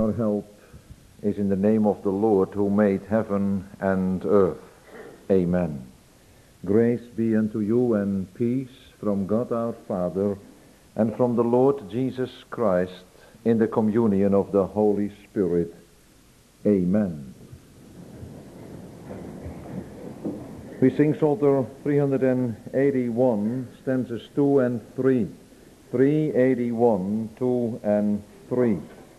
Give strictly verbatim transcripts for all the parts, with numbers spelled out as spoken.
Our help is in the name of the Lord who made heaven and earth. Amen. Grace be unto you and peace from God our Father and from the Lord Jesus Christ in the communion of the Holy Spirit. Amen. We sing Psalter three eighty-one, stanzas two and three. three eighty-one, two and three.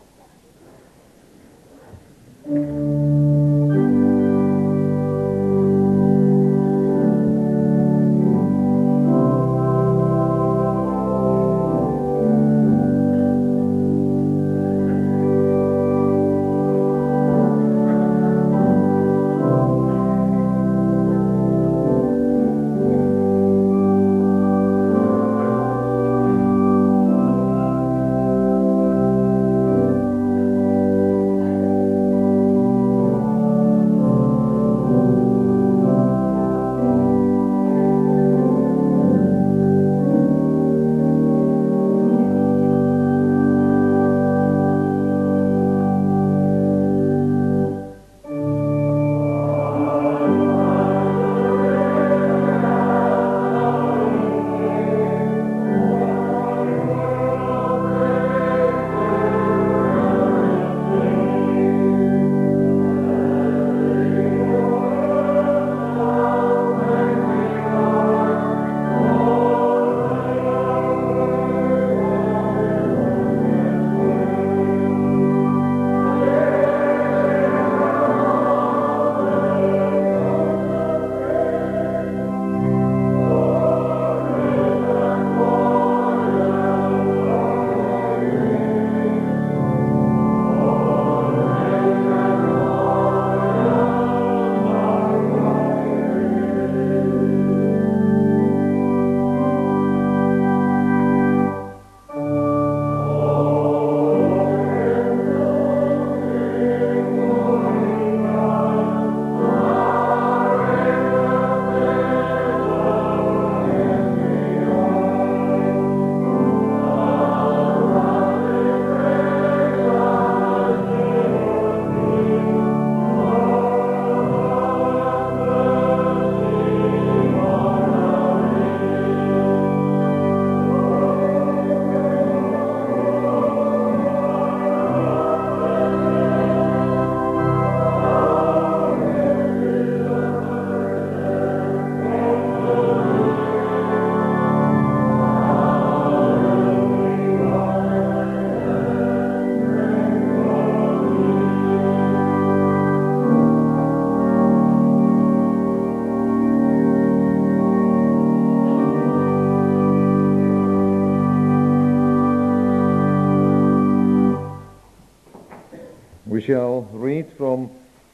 We shall read from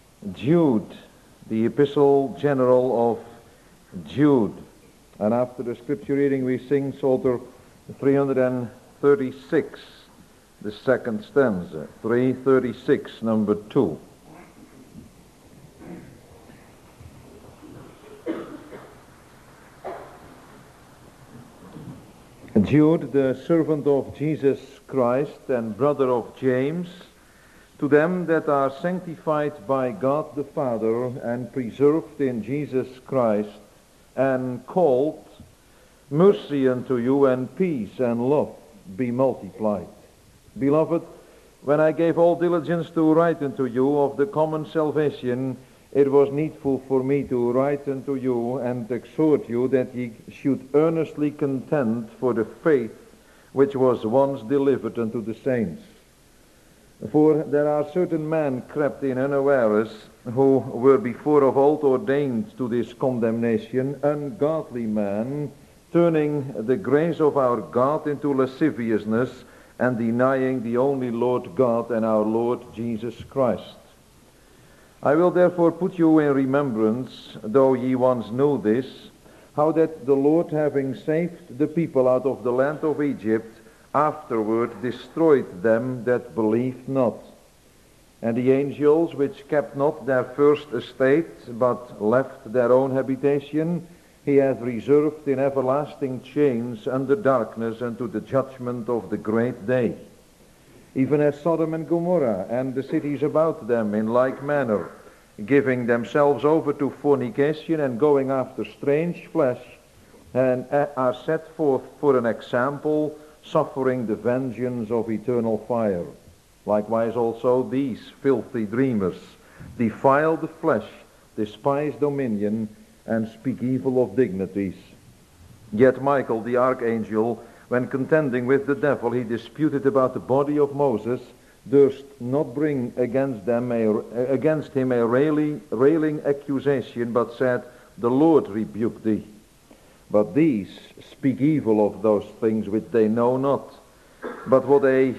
Jude, the epistle general of Jude. And after the scripture reading we sing Psalter three thirty-six, the second stanza, three thirty-six, number two. Jude, the servant of Jesus Christ and brother of James, to them that are sanctified by God the Father and preserved in Jesus Christ and called, mercy unto you and peace and love be multiplied. Beloved, when I gave all diligence to write unto you of the common salvation, it was needful for me to write unto you and exhort you that ye should earnestly contend for the faith which was once delivered unto the saints. For there are certain men crept in unawares, who were before of old ordained to this condemnation, ungodly men, turning the grace of our God into lasciviousness, and denying the only Lord God and our Lord Jesus Christ. I will therefore put you in remembrance, though ye once knew this, how that the Lord, having saved the people out of the land of Egypt, afterward destroyed them that believed not. And the angels which kept not their first estate, but left their own habitation, he hath reserved in everlasting chains under darkness unto the judgment of the great day. even as Sodom and Gomorrah and the cities about them in like manner, giving themselves over to fornication and going after strange flesh, and are set forth for an example, suffering the vengeance of eternal fire. Likewise also these filthy dreamers defile the flesh, despise dominion, and speak evil of dignities. Yet Michael the archangel, when contending with the devil, he disputed about the body of Moses, durst not bring against them a, against him a railing, railing accusation, but said, "The Lord rebuke thee." But these speak evil of those things which they know not, but what they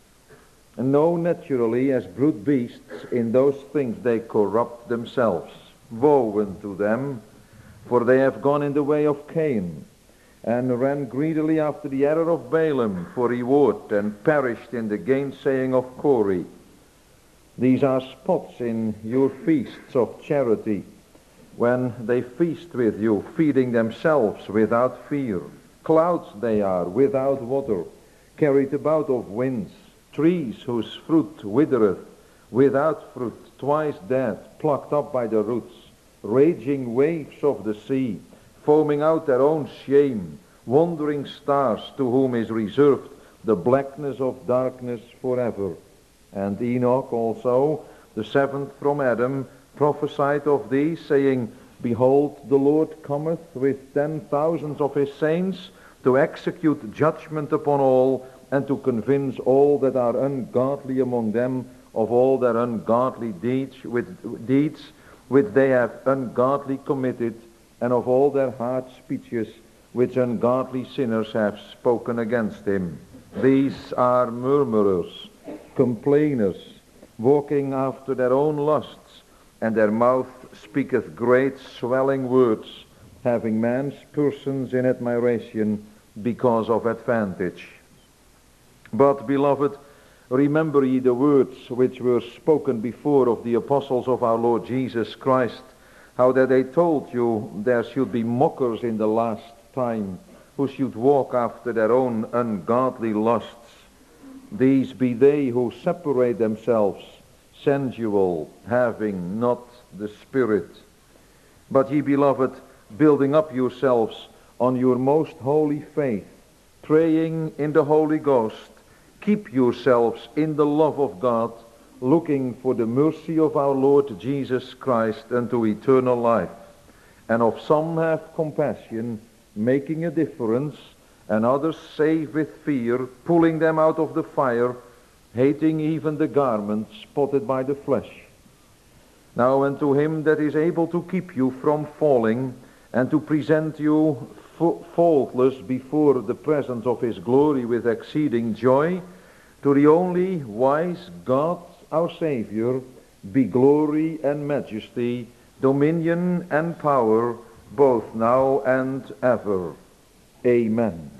know naturally as brute beasts, in those things they corrupt themselves. Woe unto them, for they have gone in the way of Cain, and ran greedily after the error of Balaam for reward, and perished in the gainsaying of Kore. These are spots in your feasts of charity, when they feast with you, feeding themselves without fear. Clouds they are, without water, carried about of winds, trees whose fruit withereth, without fruit, twice dead, plucked up by the roots, raging waves of the sea, foaming out their own shame, wandering stars to whom is reserved the blackness of darkness forever. And Enoch also, the seventh from Adam, prophesied of these, saying, Behold, the Lord cometh with ten thousands of his saints to execute judgment upon all, and to convince all that are ungodly among them of all their ungodly deeds, with deeds which they have ungodly committed, and of all their hard speeches which ungodly sinners have spoken against him. These are murmurers, complainers, walking after their own lusts, and their mouth speaketh great swelling words, having man's persons in admiration because of advantage. But, beloved, remember ye the words which were spoken before of the apostles of our Lord Jesus Christ, how that they told you there should be mockers in the last time, who should walk after their own ungodly lusts. These be they who separate themselves, sensual, having not the Spirit. But ye, beloved, building up yourselves on your most holy faith, praying in the Holy Ghost, keep yourselves in the love of God, looking for the mercy of our Lord Jesus Christ unto eternal life. And of some have compassion, making a difference, and others save with fear, pulling them out of the fire, hating even the garment spotted by the flesh. Now unto him that is able to keep you from falling, and to present you faultless before the presence of his glory with exceeding joy, to the only wise God our Savior, be glory and majesty, dominion and power, both now and ever. Amen.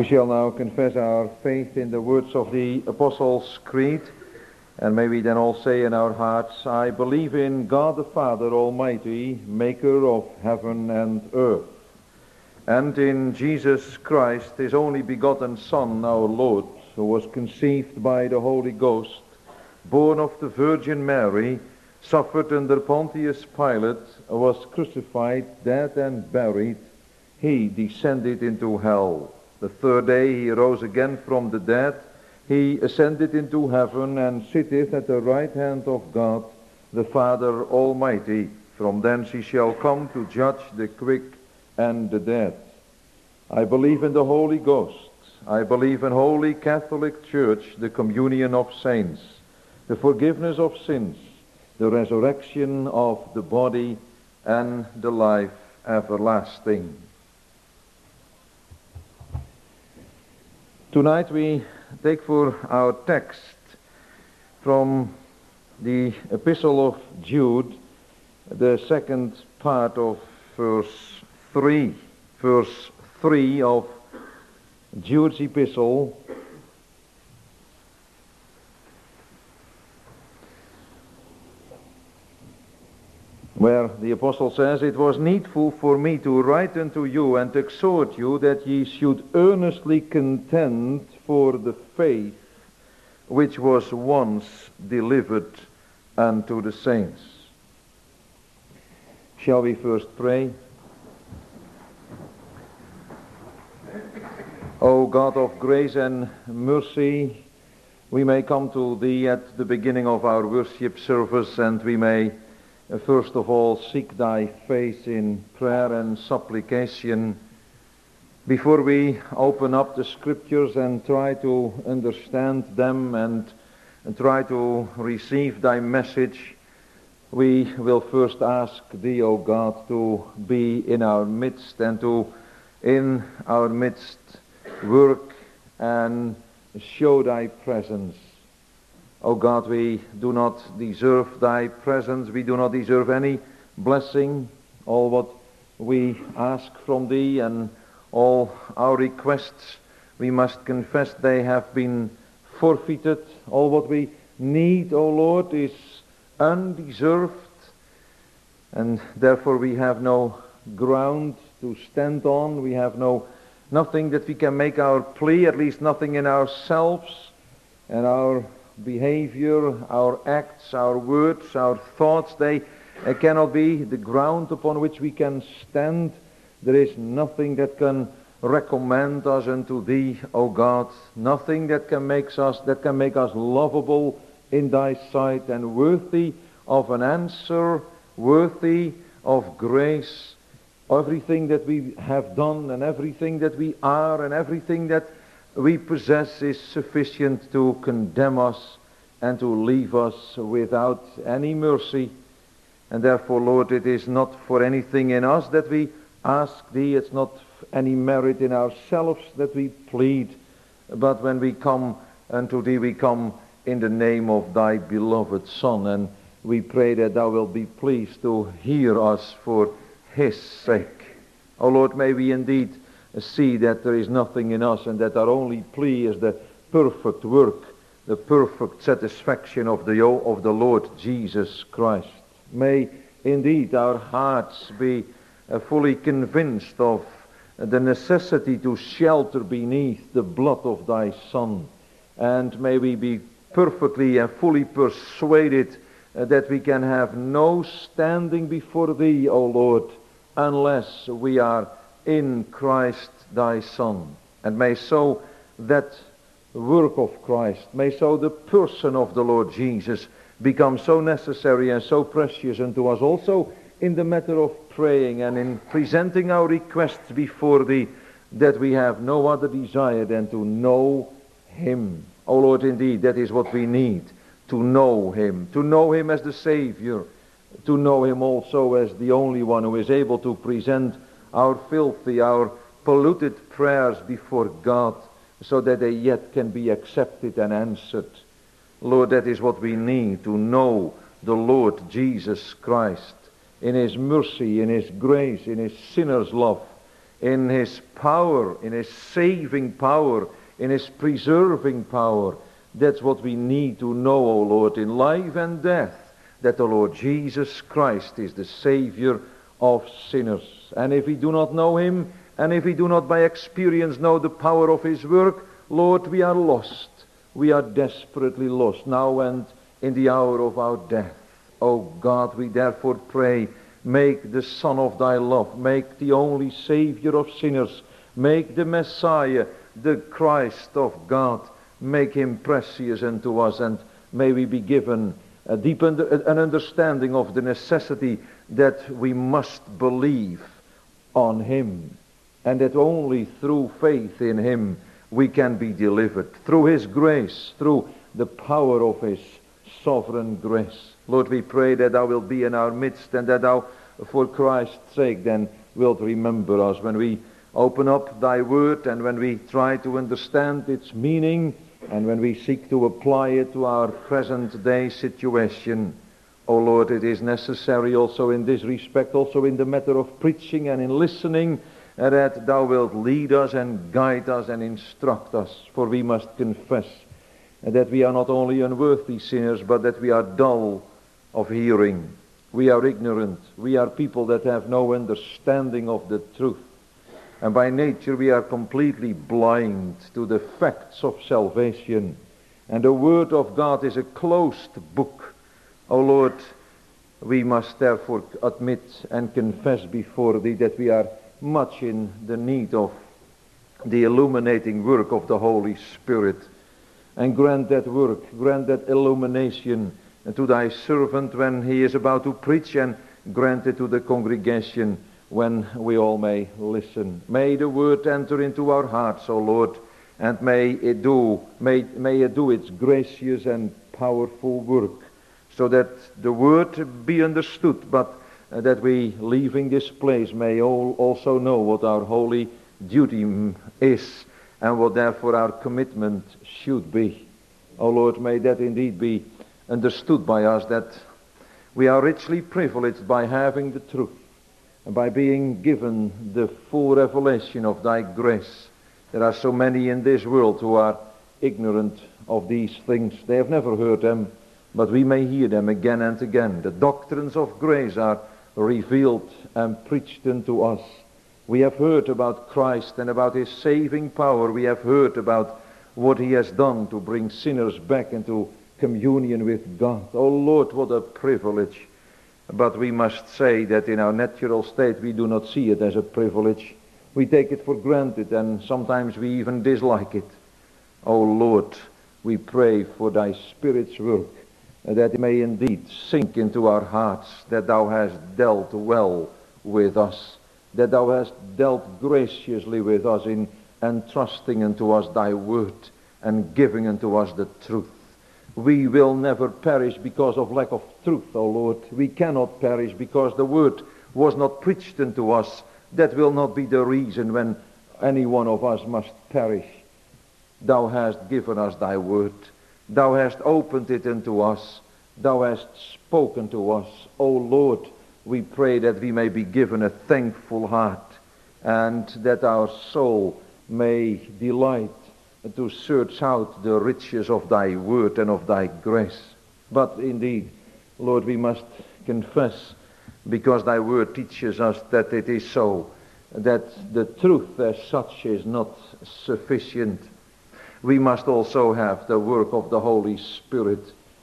shall now confess our faith in the words of the Apostles' Creed, and may we then all say in our hearts, I believe in God the Father Almighty, maker of heaven and earth, and in Jesus Christ, his only begotten Son, our Lord, who was conceived by the Holy Ghost, born of the Virgin Mary, suffered under Pontius Pilate, was crucified, dead and buried. He descended into hell. The third day he rose again from the dead. He ascended into heaven and sitteth at the right hand of God, the Father Almighty. From thence he shall come to judge the quick and the dead. I believe in the Holy Ghost. I believe in Holy Catholic Church, the communion of saints, the forgiveness of sins, the resurrection of the body, and the life everlasting. Tonight we take for our text from the Epistle of Jude, the second part of verse three. Verse three of Jude's Epistle. Where the apostle says, It was needful for me to write unto you and exhort you that ye should earnestly contend for the faith which was once delivered unto the saints. Shall we first pray? O God of grace and mercy, we may come to Thee at the beginning of our worship service, and we may first of all seek Thy face in prayer and supplication before we open up the Scriptures and try to understand them and, and try to receive Thy message. We will first ask Thee, O God, to be in our midst and to in our midst work and show Thy presence. O God, we do not deserve Thy presence. We do not deserve any blessing. All what we ask from Thee and all our requests, we must confess they have been forfeited. All what we need, O Lord, is undeserved. And therefore we have no ground to stand on. We have no nothing that we can make our plea, at least nothing in ourselves and our behavior, our acts, our words, our thoughts. They uh, cannot be the ground upon which we can stand. There is nothing that can recommend us unto Thee, O God. Nothing that can make us that can make us lovable in Thy sight and worthy of an answer, worthy of grace. Everything that we have done and everything that we are and everything that we possess is sufficient to condemn us and to leave us without any mercy. And therefore, Lord, it is not for anything in us that we ask Thee. It's not any merit in ourselves that we plead. But when we come unto Thee, we come in the name of Thy beloved Son. And we pray that Thou wilt be pleased to hear us for His sake. O Lord, may we indeed see that there is nothing in us and that our only plea is the perfect work, the perfect satisfaction of the, of the Lord Jesus Christ. May indeed our hearts be uh, fully convinced of the necessity to shelter beneath the blood of Thy Son. And may we be perfectly and fully persuaded uh, that we can have no standing before Thee, O Lord, unless we are in Christ Thy Son. And may so that work of Christ, may so the person of the Lord Jesus become so necessary and so precious unto us also in the matter of praying and in presenting our requests before Thee, that we have no other desire than to know Him. O Lord, indeed, that is what we need, to know Him, to know Him as the Savior, to know Him also as the only one who is able to present our filthy, our polluted prayers before God, so that they yet can be accepted and answered. Lord, that is what we need, to know the Lord Jesus Christ in His mercy, in His grace, in His sinner's love, in his power, in his saving power, in his preserving power. That's what we need to know, O Lord, in life and death, that the Lord Jesus Christ is the Savior of sinners. And if we do not know him, and if we do not by experience know the power of his work, Lord, we are lost. We are desperately lost now and in the hour of our death. O God, we therefore pray, make the Son of thy love, make the only Savior of sinners, make the Messiah, the Christ of God, make him precious unto us, and may we be given a deep under, an understanding of the necessity that we must believe on him, and that only through faith in him we can be delivered, through his grace, through the power of his sovereign grace. Lord, we pray that thou wilt be in our midst, and that thou, for Christ's sake, then wilt remember us when we open up thy word, and when we try to understand its meaning, and when we seek to apply it to our present day situation. O Lord, it is necessary also in this respect, also in the matter of preaching and in listening, uh, that thou wilt lead us and guide us and instruct us. For we must confess uh, that we are not only unworthy sinners, but that we are dull of hearing. We are ignorant. We are people that have no understanding of the truth. And by nature we are completely blind to the facts of salvation. And the Word of God is a closed book. O Lord, we must therefore admit and confess before thee that we are much in the need of the illuminating work of the Holy Spirit. And grant that work, grant that illumination to thy servant when he is about to preach, and grant it to the congregation when we all may listen. May the word enter into our hearts, O Lord, and may it do, may, may it do its gracious and powerful work, so that the word be understood, but uh, that we, leaving this place, may all also know what our holy duty is, and what therefore our commitment should be. O Lord, may that indeed be understood by us, that we are richly privileged by having the truth, and by being given the full revelation of thy grace. There are so many in this world who are ignorant of these things. They have never heard them, but we may hear them again and again. The doctrines of grace are revealed and preached unto us. We have heard about Christ and about his saving power. We have heard about what he has done to bring sinners back into communion with God. Oh Lord, what a privilege. But we must say that in our natural state we do not see it as a privilege. We take it for granted, and sometimes we even dislike it. Oh Lord, we pray for thy Spirit's work, that it may indeed sink into our hearts, that thou hast dealt well with us, that thou hast dealt graciously with us in entrusting unto us thy word and giving unto us the truth. We will never perish because of lack of truth, O Lord. We cannot perish because the word was not preached unto us. That will not be the reason when any one of us must perish. Thou hast given us thy word. Thou hast opened it unto us. Thou hast spoken to us. O Lord, we pray that we may be given a thankful heart, and that our soul may delight to search out the riches of thy word and of thy grace. But indeed, Lord, we must confess, because thy word teaches us that it is so, that the truth as such is not sufficient. We must also have the work of the Holy Spirit,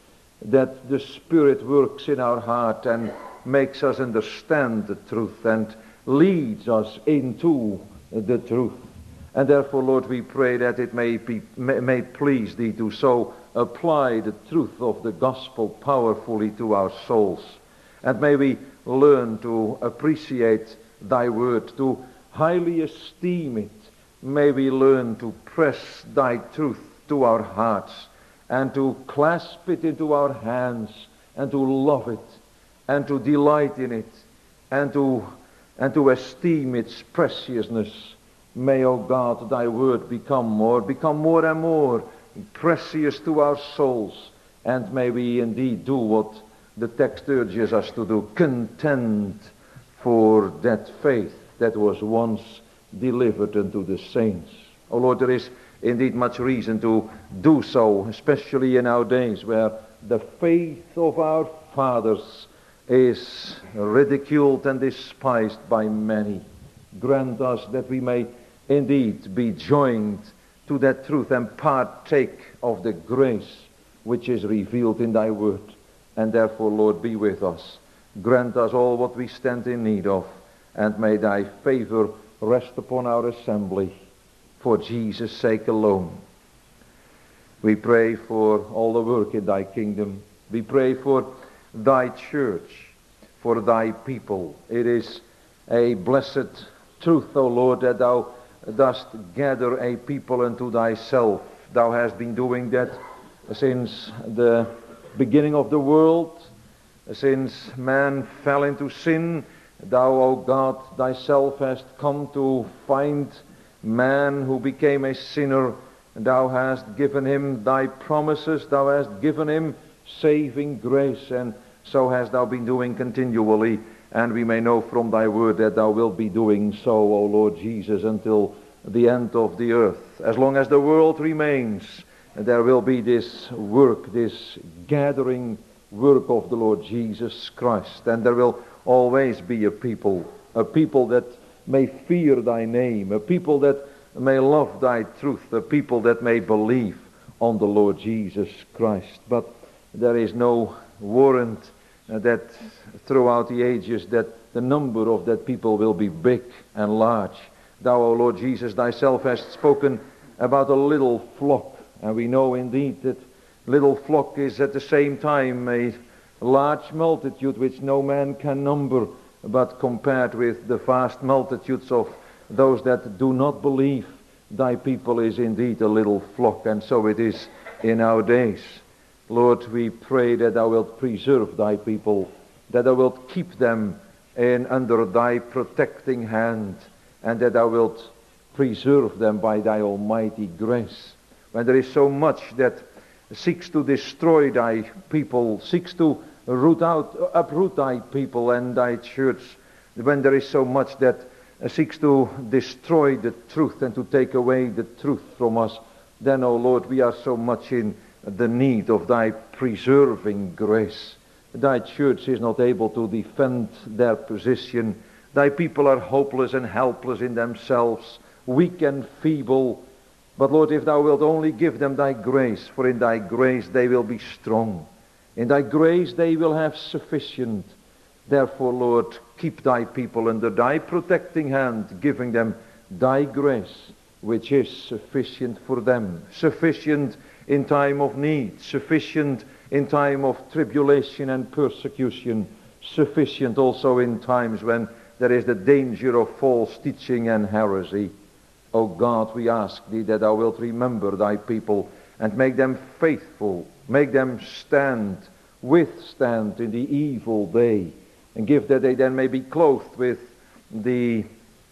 that the Spirit works in our heart and makes us understand the truth and leads us into the truth. And therefore, Lord, we pray that it may be, may, may please thee to so apply the truth of the gospel powerfully to our souls. And may we learn to appreciate thy word, to highly esteem it. May we learn to press thy truth to our hearts, and to clasp it into our hands, and to love it, and to delight in it, and to, and to esteem its preciousness. May, O God, thy word become more, become more and more precious to our souls. And may we indeed do what the text urges us to do, contend for that faith that was once delivered unto the saints. O Lord, there is indeed much reason to do so, especially in our days where the faith of our fathers is ridiculed and despised by many. Grant us that we may indeed be joined to that truth and partake of the grace which is revealed in thy word. And therefore, Lord, be with us. Grant us all what we stand in need of, and may thy favor rest upon our assembly for Jesus' sake alone. We pray for all the work in thy kingdom. We pray for thy church, for thy people. It is a blessed truth, O Lord, that thou dost gather a people unto thyself. Thou hast been doing that since the beginning of the world, since man fell into sin. Thou, O God, thyself hast come to find man who became a sinner. Thou hast given him thy promises. Thou hast given him saving grace, and so hast thou been doing continually. And we may know from thy word that thou wilt be doing so, O Lord Jesus, until the end of the earth. As long as the world remains, there will be this work, this gathering work of the Lord Jesus Christ. And there will always be a people, a people that may fear thy name, a people that may love thy truth, a people that may believe on the Lord Jesus Christ. But there is no warrant uh, that throughout the ages that the number of that people will be big and large. Thou, O Lord Jesus, thyself hast spoken about a little flock, and we know indeed that little flock is at the same time a large multitude which no man can number, but compared with the vast multitudes of those that do not believe, thy people is indeed a little flock, and so it is in our days. Lord, we pray that thou wilt preserve thy people, that thou wilt keep them in under thy protecting hand, and that thou wilt preserve them by thy almighty grace. When there is so much that seeks to destroy thy people, seeks to root out, uproot thy people and thy church, when there is so much that seeks to destroy the truth and to take away the truth from us, then, O Lord, we are so much in the need of thy preserving grace. Thy church is not able to defend their position. Thy people are hopeless and helpless in themselves, weak and feeble. But Lord, if thou wilt only give them thy grace, for in thy grace they will be strong. In thy grace they will have sufficient. Therefore, Lord, keep thy people under thy protecting hand, giving them thy grace, which is sufficient for them, sufficient in time of need, sufficient in time of tribulation and persecution, sufficient also in times when there is the danger of false teaching and heresy. O God, we ask thee that thou wilt remember thy people and make them faithful, make them stand, withstand in the evil day, and give that they then may be clothed with the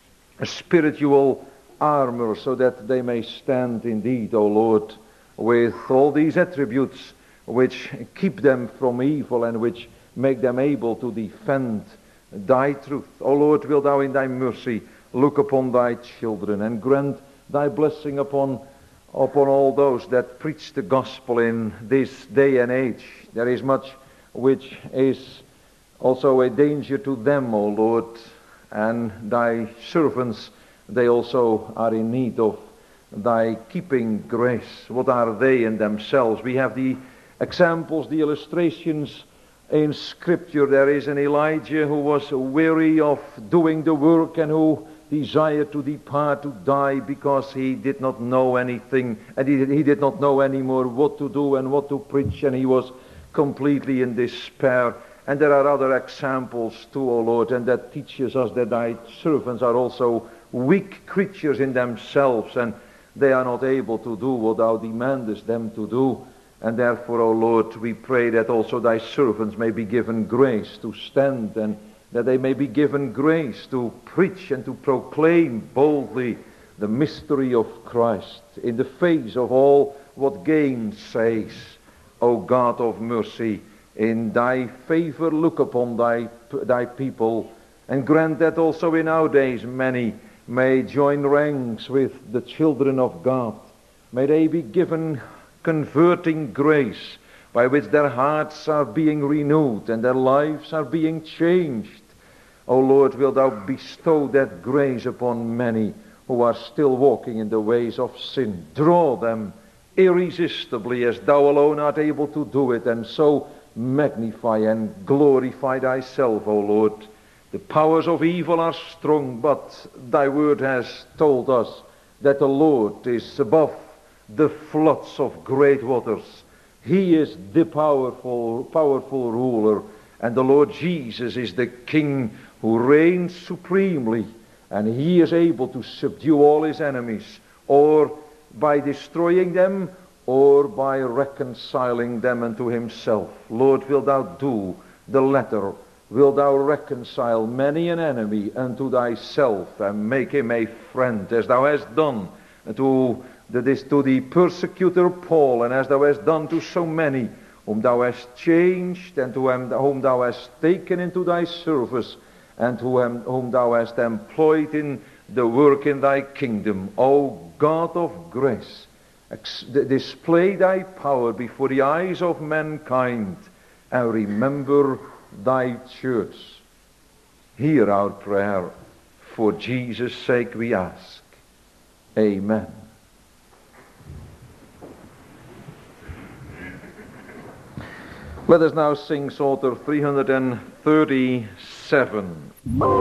spiritual armor, so that they may stand indeed, O Lord, with all these attributes which keep them from evil and which make them able to defend thy truth. O Lord, wilt thou in thy mercy look upon thy children and grant thy blessing upon upon all those that preach the gospel in this day and age. There is much which is also a danger to them, O Lord, and thy servants, they also are in need of thy keeping grace. What are they in themselves? We have the examples, the illustrations in Scripture. There is an Elijah who was weary of doing the work and who desired to depart, to die, because he did not know anything, and he, he did not know anymore what to do and what to preach, and he was completely in despair. And there are other examples too, O Lord, and that teaches us that thy servants are also weak creatures in themselves, and they are not able to do what thou demandest them to do. And therefore, O Lord, we pray that also thy servants may be given grace to stand, and that they may be given grace to preach and to proclaim boldly the mystery of Christ in the face of all what gainsays. O God of mercy, in thy favor look upon thy, thy people, and grant that also in our days many may join ranks with the children of God. May they be given converting grace by which their hearts are being renewed and their lives are being changed. O Lord, wilt thou bestow that grace upon many who are still walking in the ways of sin. Draw them irresistibly as thou alone art able to do it, and so magnify and glorify thyself, O Lord. The powers of evil are strong, but thy word has told us that the Lord is above the floods of great waters. He is the powerful, powerful ruler, and the Lord Jesus is the King who reigns supremely, and he is able to subdue all his enemies, or by destroying them, or by reconciling them unto himself. Lord, wilt thou do the latter? Wilt thou reconcile many an enemy unto thyself, and make him a friend, as thou hast done to the, to the persecutor Paul, and as thou hast done to so many whom thou hast changed, and to whom thou hast taken into thy service, and to whom thou hast employed in the work in thy kingdom. O God of grace, ex- display thy power before the eyes of mankind, and remember thy church. Hear our prayer. For Jesus' sake we ask. Amen. Let us now sing Psalter three hundred thirty-seven.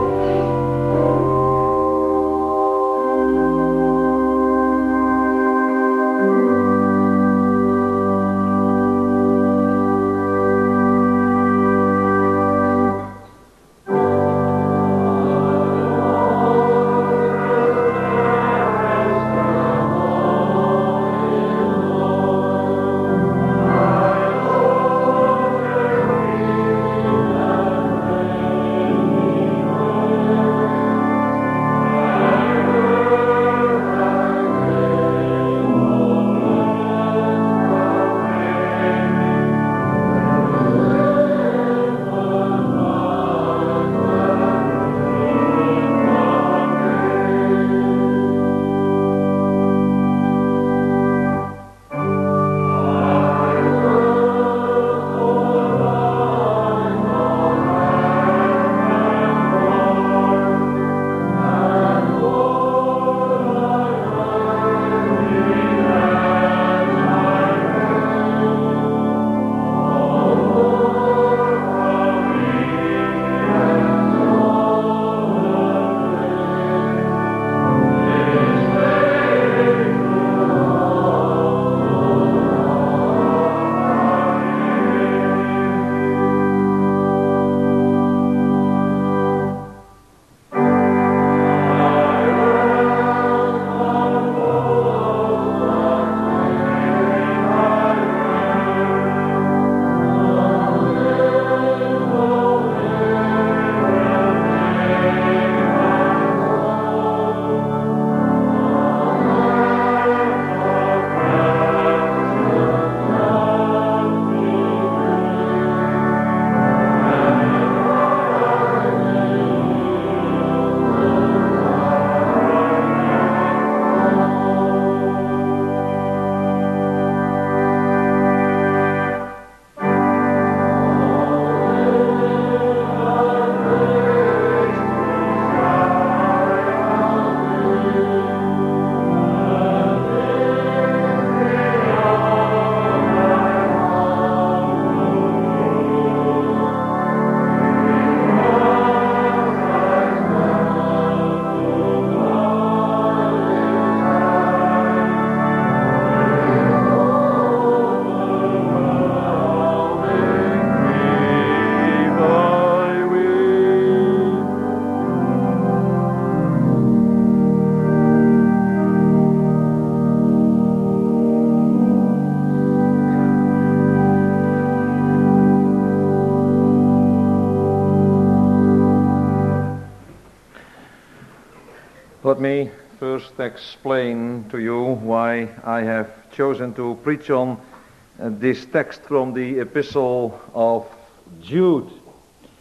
Let me first explain to you why I have chosen to preach on uh, this text from the epistle of Jude.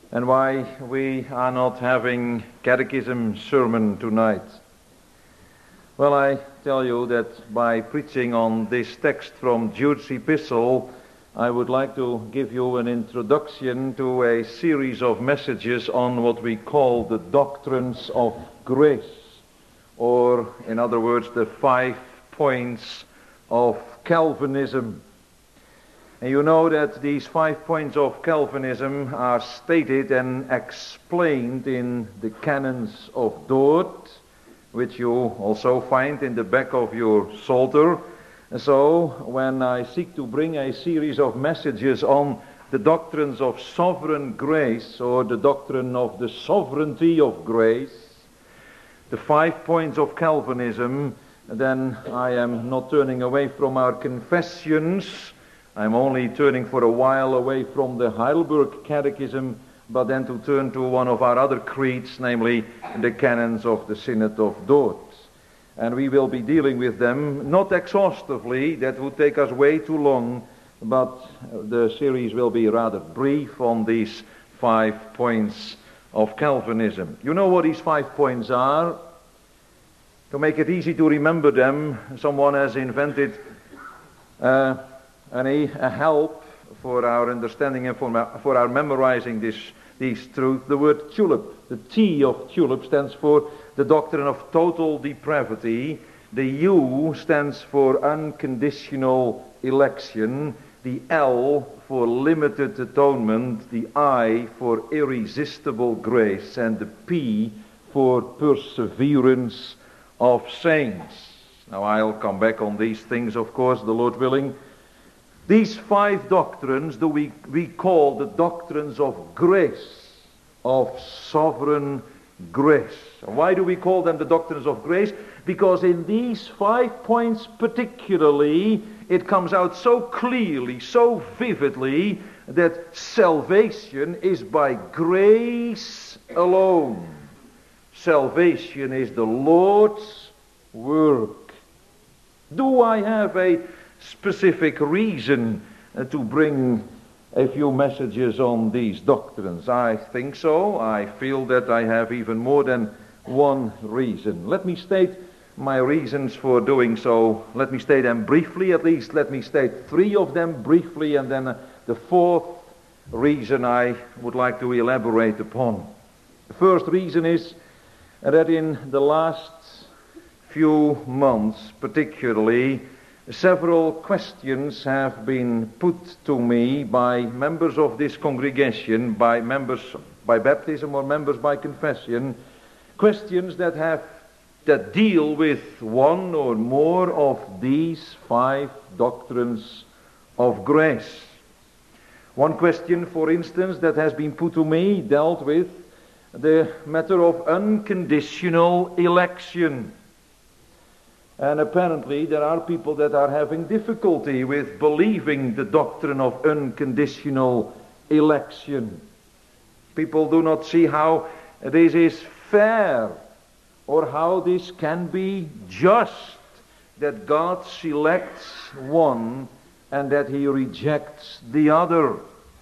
and why we are not having catechism sermon tonight. Well, I tell you that by preaching on this text from Jude's epistle, I would like to give you an introduction to a series of messages on what we call the doctrines of grace, or in other words, the five points of Calvinism. And you know that these five points of Calvinism are stated and explained in the Canons of Dort, which you also find in the back of your Psalter. And so, when I seek to bring a series of messages on the doctrines of sovereign grace, or the doctrine of the sovereignty of grace, the five points of Calvinism, then I am not turning away from our confessions. I'm only turning for a while away from the Heidelberg Catechism, but then to turn to one of our other creeds, namely the Canons of the Synod of Dort. And we will be dealing with them, not exhaustively, that would take us way too long, but the series will be rather brief on these five points of Calvinism. You know what these five points are? To make it easy to remember them, someone has invented uh, an, a help for our understanding and for, for our memorizing this, these truths, the word tulip. The T of tulip stands for the doctrine of total depravity. The U stands for unconditional election. The L for limited atonement. The I for irresistible grace. And the P for perseverance of saints. Now I'll come back on these things, of course, the Lord willing. These five doctrines do we, we call the doctrines of grace, of sovereign grace. Why do we call them the doctrines of grace? Because in these five points particularly, it comes out so clearly, so vividly, that salvation is by grace alone. Salvation is the Lord's work. Do I have a specific reason uh, to bring a few messages on these doctrines? I think so. I feel that I have even more than one reason. Let me state my reasons for doing so. Let me state them briefly, at least. Let me state three of them briefly, and then uh, the fourth reason I would like to elaborate upon. The first reason is that in the last few months, particularly, several questions have been put to me by members of this congregation, by members by baptism or members by confession, questions that have that deal with one or more of these five doctrines of grace. One question, for instance, that has been put to me dealt with the matter of unconditional election. And apparently there are people that are having difficulty with believing the doctrine of unconditional election. People do not see how this is fair, or how this can be just, that God selects one and that he rejects the other.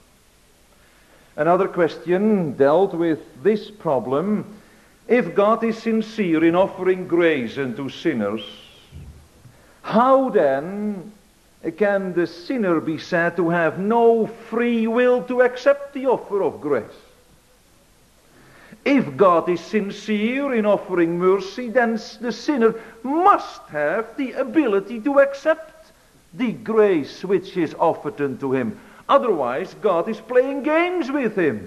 Another question dealt with this problem: if God is sincere in offering grace unto sinners, how then can the sinner be said to have no free will to accept the offer of grace? If God is sincere in offering mercy, then the sinner must have the ability to accept the grace which is offered unto him. Otherwise, God is playing games with him.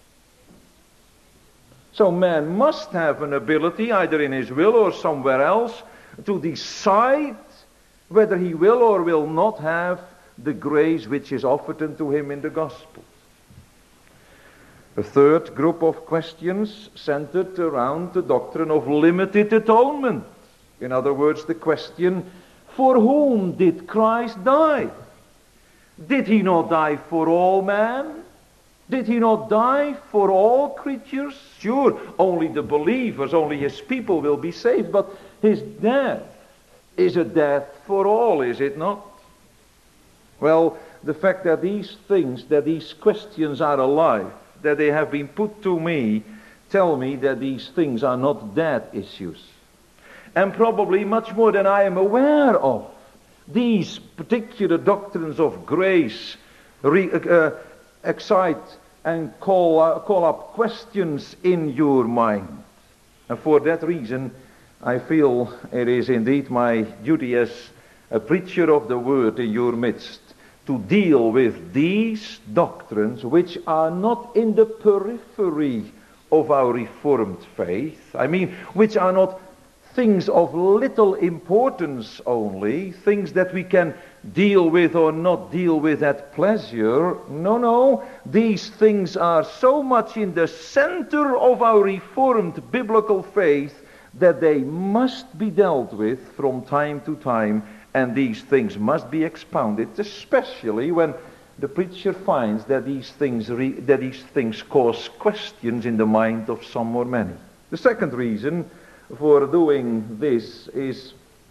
So man must have an ability, either in his will or somewhere else, to decide whether he will or will not have the grace which is offered unto him in the gospel. The third group of questions centered around the doctrine of limited atonement. In other words, the question, for whom did Christ die? Did he not die for all men? Did he not die for all creatures? Sure, only the believers, only his people will be saved, but his death is a death for all, is it not? Well, the fact that these things, that these questions are alive, that they have been put to me tell me that these things are not dead issues. And probably much more than I am aware of. These particular doctrines of grace re, uh, excite and call, uh, call up questions in your mind. And for that reason, I feel it is indeed my duty as a preacher of the word in your midst to deal with these doctrines which are not in the periphery of our Reformed faith. I mean, which are not things of little importance only, things that we can deal with or not deal with at pleasure. No, no, these things are so much in the center of our Reformed biblical faith that they must be dealt with from time to time, and these things must be expounded, especially when the preacher finds that these things re- that these things cause questions in the mind of some or many. The second reason for doing this is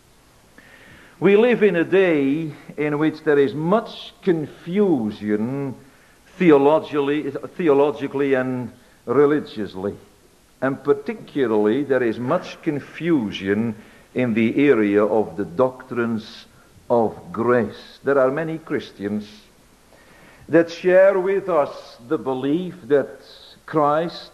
we live in a day in which there is much confusion theologically, theologically and religiously. And particularly there is much confusion in the area of the doctrines of grace. There are many Christians that share with us the belief that Christ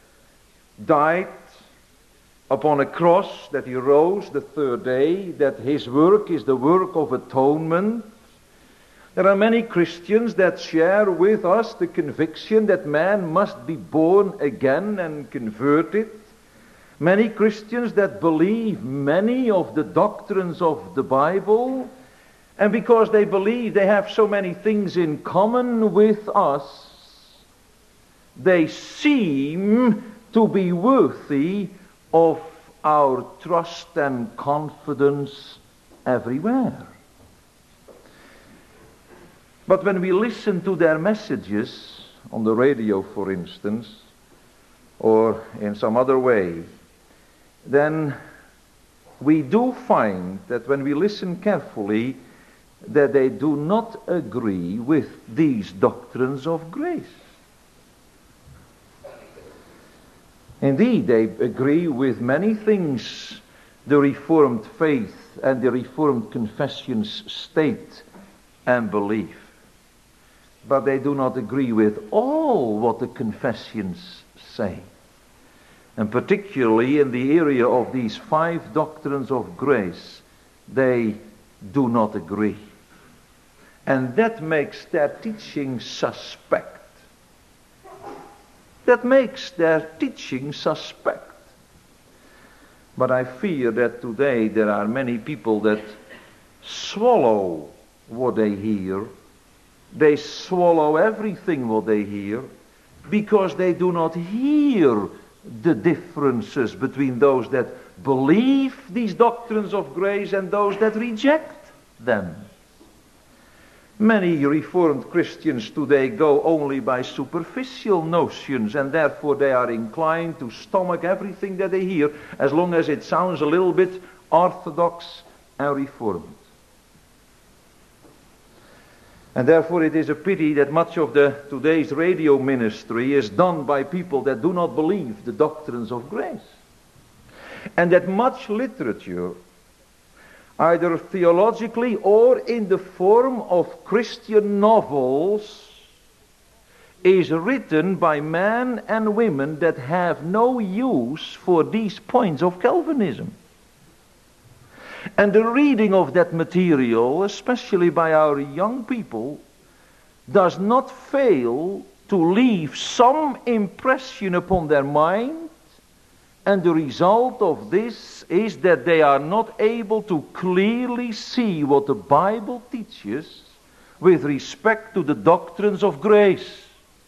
died upon a cross, that he rose the third day, that his work is the work of atonement. There are many Christians that share with us the conviction that man must be born again and converted. Many Christians that believe many of the doctrines of the Bible, and because they believe they have so many things in common with us, they seem to be worthy of our trust and confidence everywhere. But when we listen to their messages, on the radio for instance, or in some other way, then we do find that when we listen carefully, that they do not agree with these doctrines of grace. Indeed, they agree with many things the Reformed faith and the Reformed confessions state and believe. But they do not agree with all what the confessions say. And particularly in the area of these five doctrines of grace, they do not agree. And that makes their teaching suspect. That makes their teaching suspect. But I fear that today there are many people that swallow what they hear. They swallow everything what they hear because they do not hear the differences between those that believe these doctrines of grace and those that reject them. Many Reformed Christians today go only by superficial notions, and therefore they are inclined to stomach everything that they hear as long as it sounds a little bit orthodox and Reformed. And therefore it is a pity that much of the today's radio ministry is done by people that do not believe the doctrines of grace. And that much literature, either theologically or in the form of Christian novels, is written by men and women that have no use for these points of Calvinism. And the reading of that material, especially by our young people, does not fail to leave some impression upon their mind. And the result of this is that they are not able to clearly see what the Bible teaches with respect to the doctrines of grace.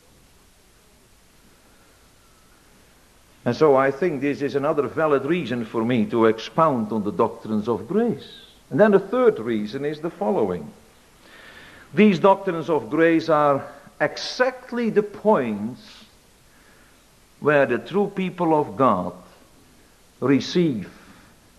And so I think this is another valid reason for me to expound on the doctrines of grace. And then the third reason is the following. These doctrines of grace are exactly the points where the true people of God receive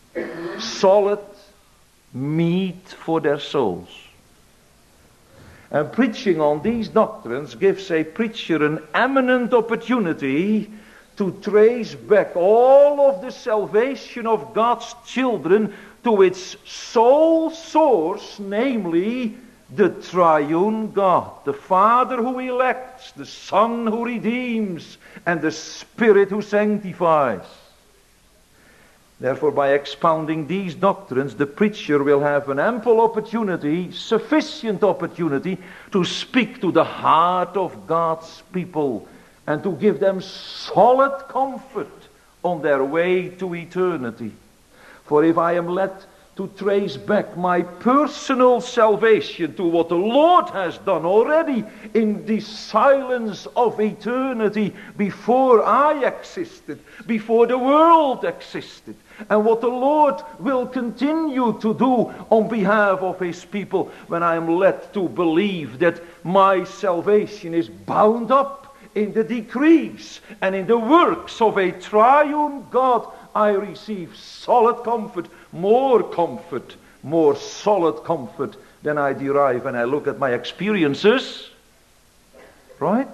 solid meat for their souls. And preaching on these doctrines gives a preacher an eminent opportunity to trace back all of the salvation of God's children to its sole source, namely the triune God, the Father who elects, the Son who redeems, and the Spirit who sanctifies. Therefore, by expounding these doctrines, the preacher will have an ample opportunity, sufficient opportunity, to speak to the heart of God's people and to give them solid comfort on their way to eternity. For if I am led to trace back my personal salvation to what the Lord has done already in the silence of eternity before I existed, before the world existed, and what the Lord will continue to do on behalf of his people, when I am led to believe that my salvation is bound up in the decrees and in the works of a triune God, I receive solid comfort, more comfort, more solid comfort than I derive when I look at my experiences. Right?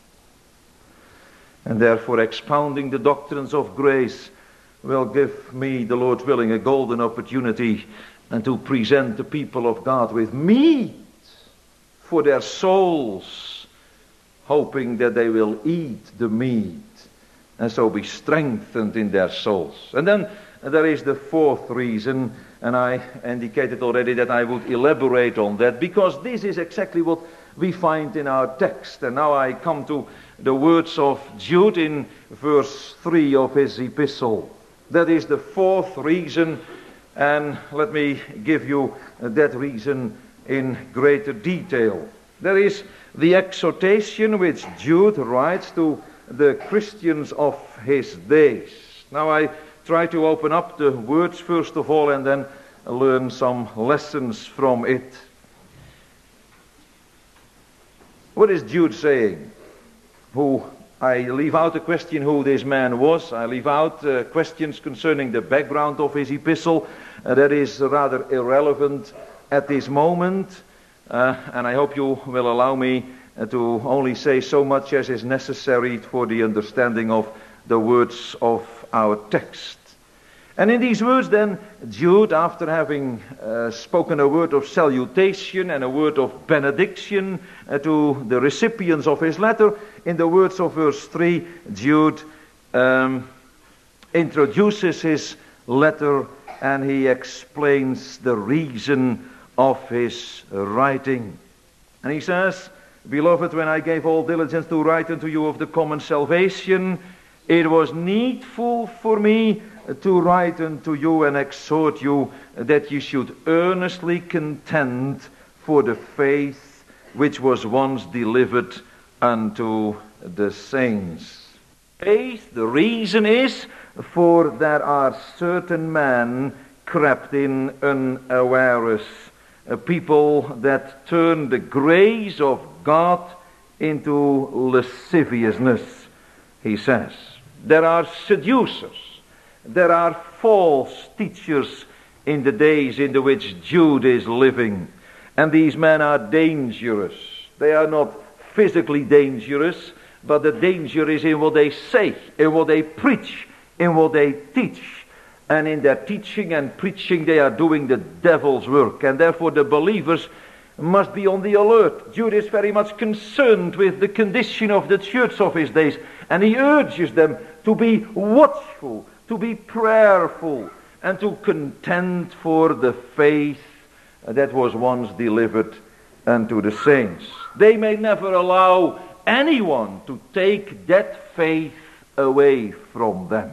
And therefore expounding the doctrines of grace will give me, the Lord willing, a golden opportunity and to present the people of God with meat for their souls, hoping that they will eat the meat and so be strengthened in their souls. And then there is the fourth reason, and I indicated already that I would elaborate on that, because this is exactly what we find in our text. And now I come to the words of Jude in verse three of his epistle. That is the fourth reason, and let me give you that reason in greater detail. There is the exhortation which Jude writes to the Christians of his days. Now I try to open up the words first of all and then learn some lessons from it. What is Jude saying? Who I leave out a question who this man was. I leave out uh, questions concerning the background of his epistle. Uh, that is rather irrelevant at this moment. Uh, and I hope you will allow me uh, to only say so much as is necessary for the understanding of the words of our text. And in these words then, Jude, after having uh, spoken a word of salutation and a word of benediction uh, to the recipients of his letter, in the words of verse three, Jude um, introduces his letter and he explains the reason of his writing. And he says, "Beloved, when I gave all diligence to write unto you of the common salvation, it was needful for me to write unto you and exhort you that you should earnestly contend for the faith which was once delivered unto the saints." Faith, the reason is, for there are certain men crept in unawares, uh, people that turn the grace of God into lasciviousness, he says. There are seducers. There are false teachers in the days in which Jude is living. And these men are dangerous. They are not physically dangerous, but the danger is in what they say, in what they preach, in what they teach. And in their teaching and preaching they are doing the devil's work. And therefore the believers must be on the alert. Jude is very much concerned with the condition of the church of his days. And he urges them to be watchful, to be prayerful, and to contend for the faith that was once delivered unto the saints. They may never allow anyone to take that faith away from them.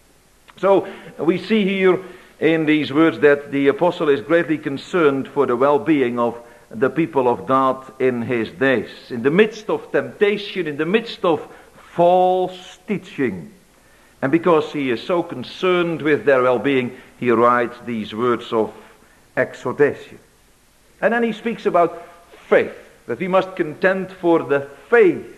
So we see here in these words that the apostle is greatly concerned for the well-being of the people of God in his days. In the midst of temptation, in the midst of false teaching. And because he is so concerned with their well-being, he writes these words of exhortation. And then he speaks about faith, that we must contend for the faith.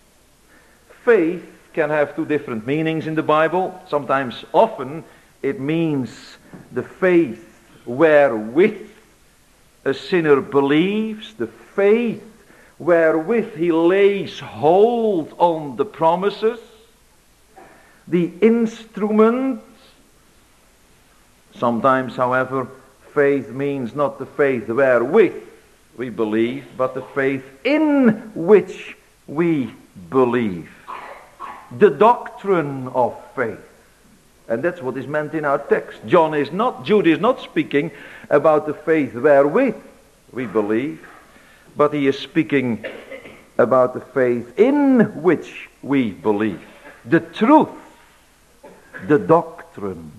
Faith can have two different meanings in the Bible. Sometimes, often, it means the faith wherewith a sinner believes, the faith wherewith he lays hold on the promises, the instrument. Sometimes, however, faith means not the faith wherewith we believe, but the faith in which we believe. The doctrine of faith. And that's what is meant in our text. John is not, Jude is not speaking about the faith wherewith we believe, but he is speaking about the faith in which we believe. The truth, the doctrine.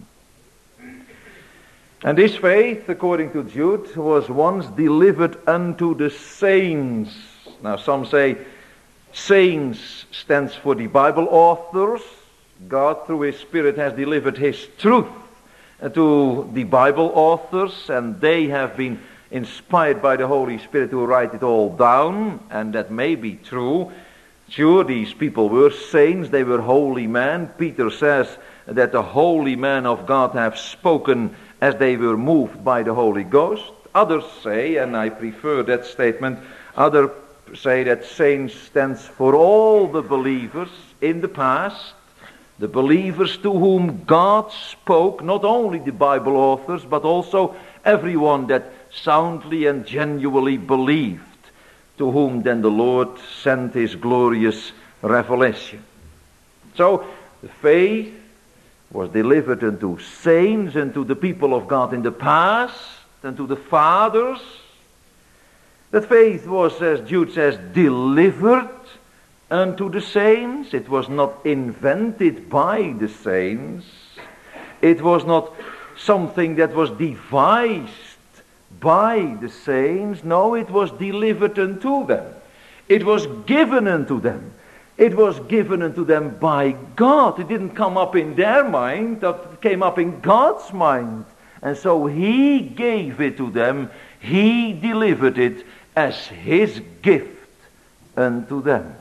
And this faith, according to Jude, was once delivered unto the saints. Now some say saints stands for the Bible authors. God through his Spirit has delivered his truth to the Bible authors, and they have been inspired by the Holy Spirit to write it all down, and that may be true. Sure, these people were saints, they were holy men. Peter says that the holy men of God have spoken as they were moved by the Holy Ghost. Others say, and I prefer that statement, others say that saints stands for all the believers in the past, the believers to whom God spoke, not only the Bible authors, but also everyone that soundly and genuinely believed, to whom then the Lord sent his glorious revelation. So, the faith was delivered unto saints and to the people of God in the past, and to the fathers. That faith was, as Jude says, delivered unto the saints. It was not invented by the saints. It was not something that was devised by the saints. No, it was delivered unto them. It was given unto them. It was given unto them by God. It didn't come up in their mind. It came up in God's mind. And so he gave it to them. He delivered it as his gift unto them.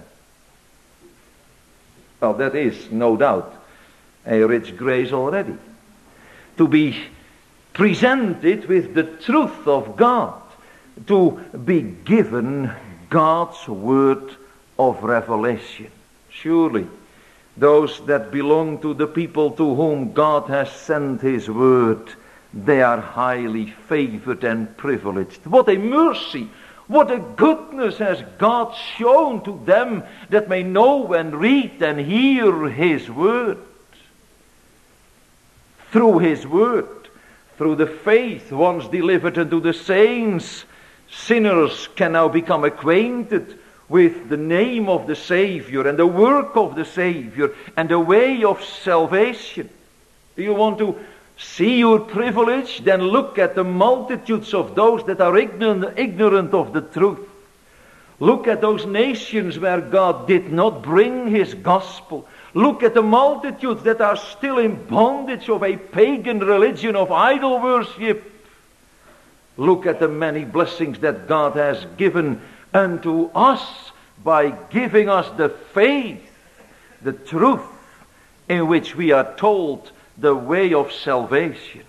Well, that is no doubt a rich grace already. To be presented with the truth of God. To be given God's word of revelation. Surely, those that belong to the people to whom God has sent his word, they are highly favored and privileged. What a mercy, what a goodness has God shown to them that may know and read and hear his word. Through his word, through the faith once delivered unto the saints, sinners can now become acquainted with the name of the Savior and the work of the Savior and the way of salvation. Do you want to see your privilege? Then look at the multitudes of those that are ignorant, ignorant of the truth. Look at those nations where God did not bring his gospel. Look at the multitudes that are still in bondage of a pagan religion of idol worship. Look at the many blessings that God has given unto us by giving us the faith, the truth in which we are told the way of salvation.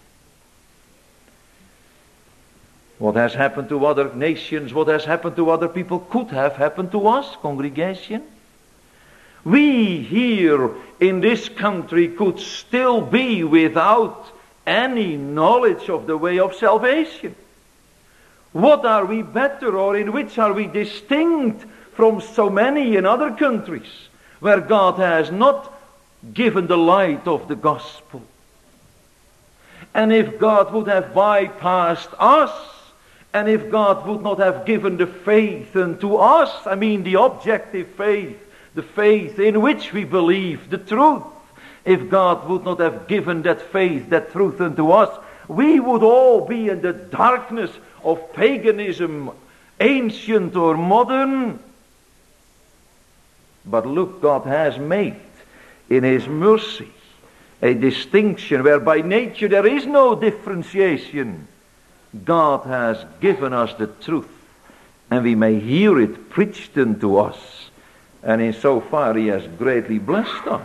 What has happened to other nations, what has happened to other people could have happened to us, congregation. We here in this country could still be without any knowledge of the way of salvation. What are we better, or in which are we distinct from so many in other countries where God has not given the light of the gospel? And if God would have bypassed us, and if God would not have given the faith unto us, I mean the objective faith, the faith in which we believe, the truth, if God would not have given that faith, that truth unto us, we would all be in the darkness of paganism, ancient or modern. But look, God has made in his mercy a distinction where by nature there is no differentiation. God has given us the truth, and we may hear it preached unto us, and in so far he has greatly blessed us.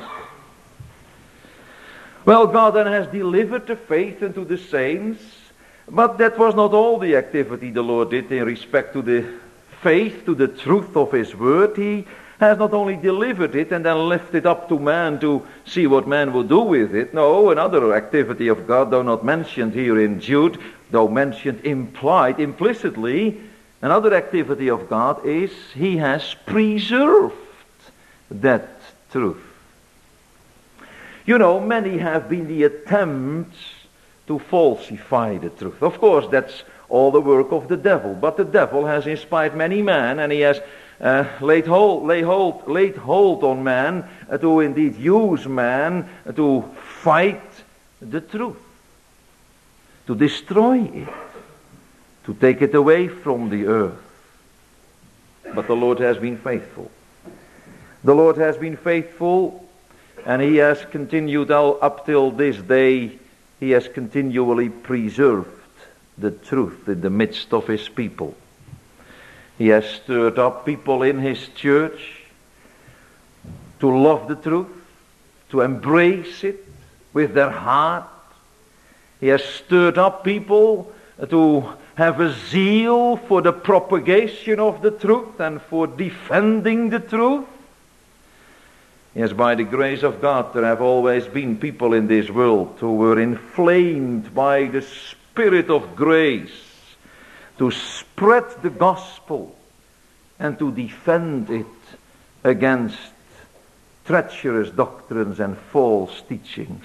Well, God then has delivered the faith unto the saints, but that was not all the activity the Lord did in respect to the faith to the truth of his word, he has not only delivered it and then left it up to man to see what man will do with it. No, another activity of God, though not mentioned here in Jude, though mentioned implied, implicitly, another activity of God is he has preserved that truth. You know, many have been the attempts to falsify the truth. Of course, that's all the work of the devil. But the devil has inspired many men, and he has uh, laid hold, laid hold, laid hold on man uh, to indeed use man uh, to fight the truth, to destroy it, to take it away from the earth. But the Lord has been faithful. The Lord has been faithful, and he has continued up till this day. He has continually preserved the truth in the midst of his people. He has stirred up people in his church to love the truth, to embrace it with their heart. He has stirred up people to have a zeal for the propagation of the truth and for defending the truth. Yes, by the grace of God, there have always been people in this world who were inflamed by the Spirit of grace to spread the gospel and to defend it against treacherous doctrines and false teachings.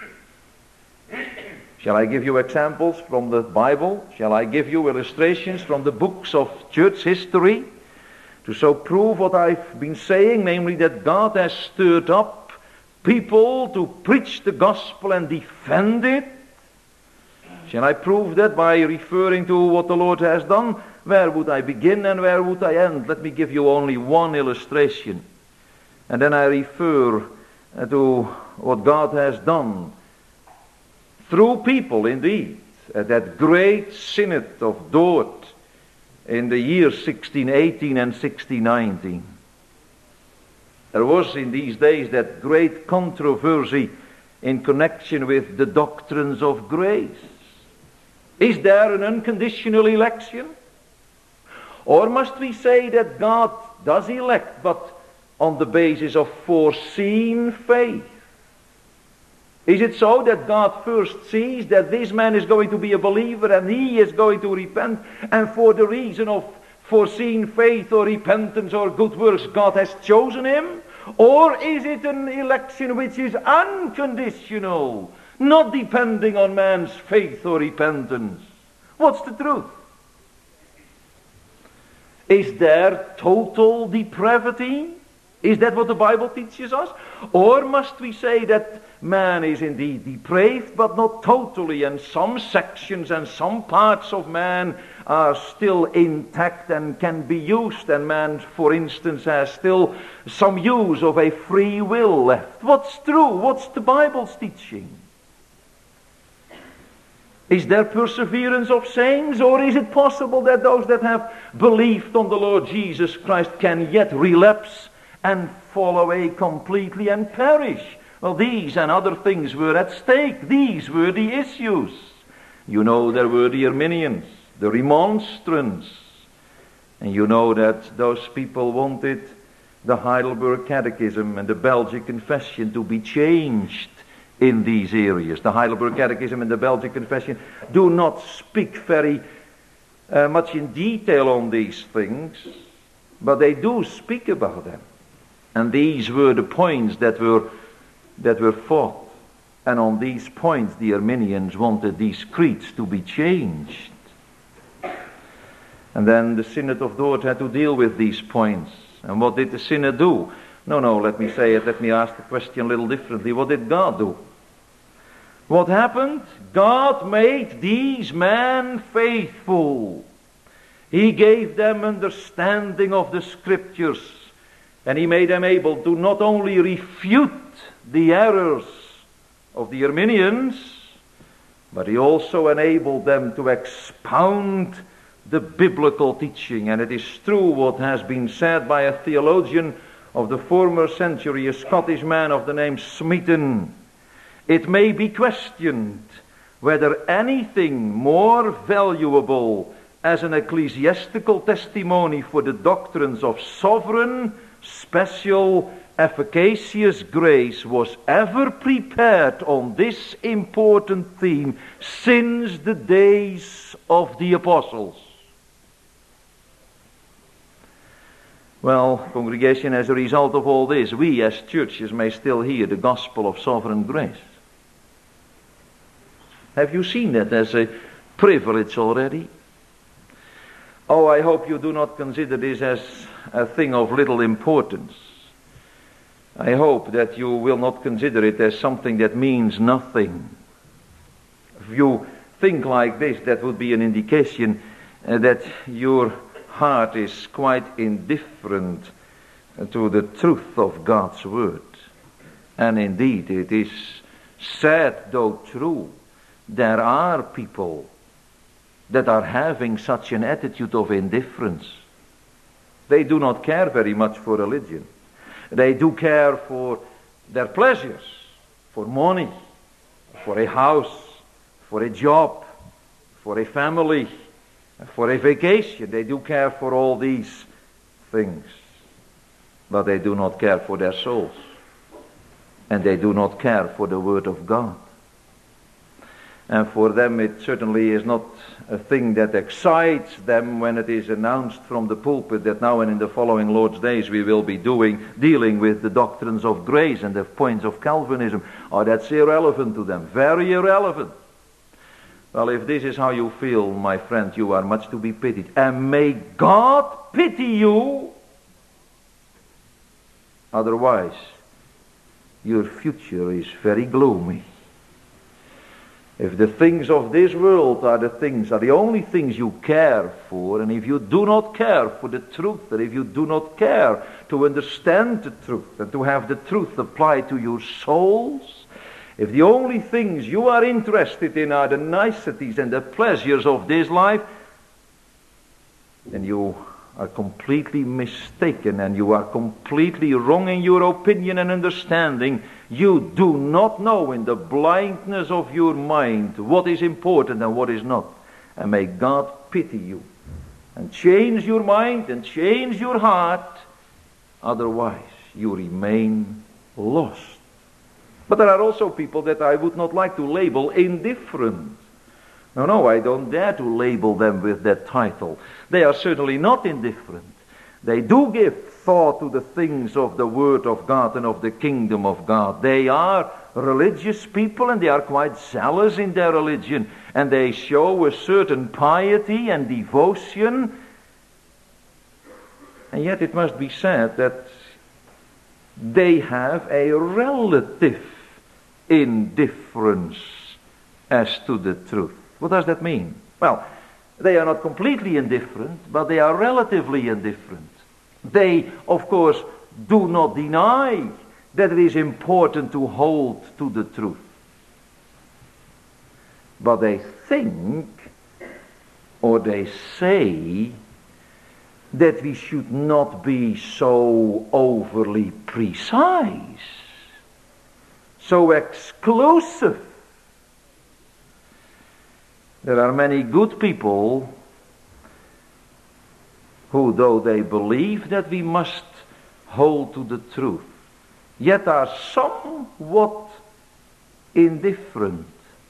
Shall I give you examples from the Bible? Shall I give you illustrations from the books of church history to so prove what I've been saying, namely that God has stirred up people to preach the gospel and defend it? Shall I prove that by referring to what the Lord has done? Where would I begin and where would I end? Let me give you only one illustration. And then I refer to what God has done through people, indeed, at that great synod of Dort in the years sixteen eighteen and sixteen nineteen. There was in these days that great controversy in connection with the doctrines of grace. Is there an unconditional election? Or must we say that God does elect, but on the basis of foreseen faith? Is it so that God first sees that this man is going to be a believer and he is going to repent, and for the reason of foreseen faith or repentance or good works God has chosen him? Or is it an election which is unconditional, not depending on man's faith or repentance? What's the truth? Is there total depravity? Is that what the Bible teaches us? Or must we say that man is indeed depraved, but not totally, and some sections and some parts of man are still intact and can be used, and man, for instance, has still some use of a free will left? What's true? What's the Bible's teaching? Is there perseverance of saints, or is it possible that those that have believed on the Lord Jesus Christ can yet relapse and fall away completely and perish? Well, these and other things were at stake. These were the issues. You know, there were the Arminians, the Remonstrants, and you know that those people wanted the Heidelberg Catechism and the Belgic Confession to be changed in these areas. The Heidelberg Catechism and the Belgic Confession do not speak very uh, much in detail on these things, but they do speak about them. And these were the points that were that were fought. And on these points the Arminians wanted these creeds to be changed. And then the Synod of Dort had to deal with these points. And what did the Synod do? No, no, let me say it, let me ask the question a little differently. What did God do? What happened? God made these men faithful. He gave them understanding of the Scriptures, and he made them able to not only refute the errors of the Arminians, but he also enabled them to expound the biblical teaching. And it is true what has been said by a theologian of the former century, a Scottish man of the name Smeaton. It may be questioned whether anything more valuable as an ecclesiastical testimony for the doctrines of sovereign, special, efficacious grace was ever prepared on this important theme since the days of the apostles. Well, congregation, as a result of all this, we as churches may still hear the gospel of sovereign grace. Have you seen that as a privilege already? Oh, I hope you do not consider this as a thing of little importance. I hope that you will not consider it as something that means nothing. If you think like this, that would be an indication uh, that your heart is quite indifferent to the truth of God's word. And indeed, it is sad though true, there are people that are having such an attitude of indifference. They do not care very much for religion. They do care for their pleasures, for money, for a house, for a job, for a family, for a vacation. They do care for all these things. But they do not care for their souls. And they do not care for the Word of God. And for them it certainly is not a thing that excites them when it is announced from the pulpit that now and in the following Lord's days we will be doing, dealing with the doctrines of grace and the points of Calvinism. Oh, that's irrelevant to them. Very irrelevant. Well, if this is how you feel, my friend, you are much to be pitied. And may God pity you. Otherwise, your future is very gloomy. If the things of this world are the things, are the only things you care for, and if you do not care for the truth, and if you do not care to understand the truth, and to have the truth applied to your souls, if the only things you are interested in are the niceties and the pleasures of this life, then you are completely mistaken, and you are completely wrong in your opinion and understanding. You do not know in the blindness of your mind what is important and what is not. And may God pity you and change your mind and change your heart. Otherwise, you remain lost. But there are also people that I would not like to label indifferent. No, no, I don't dare to label them with that title. They are certainly not indifferent. They do give thought to the things of the Word of God and of the kingdom of God. They are religious people, and they are quite zealous in their religion. And they show a certain piety and devotion. And yet it must be said that they have a relative indifference as to the truth. What does that mean? Well, they are not completely indifferent, but they are relatively indifferent. They, of course, do not deny that it is important to hold to the truth. But they think, or they say, that we should not be so overly precise, so exclusive. There are many good people who, though they believe that we must hold to the truth, yet are somewhat indifferent.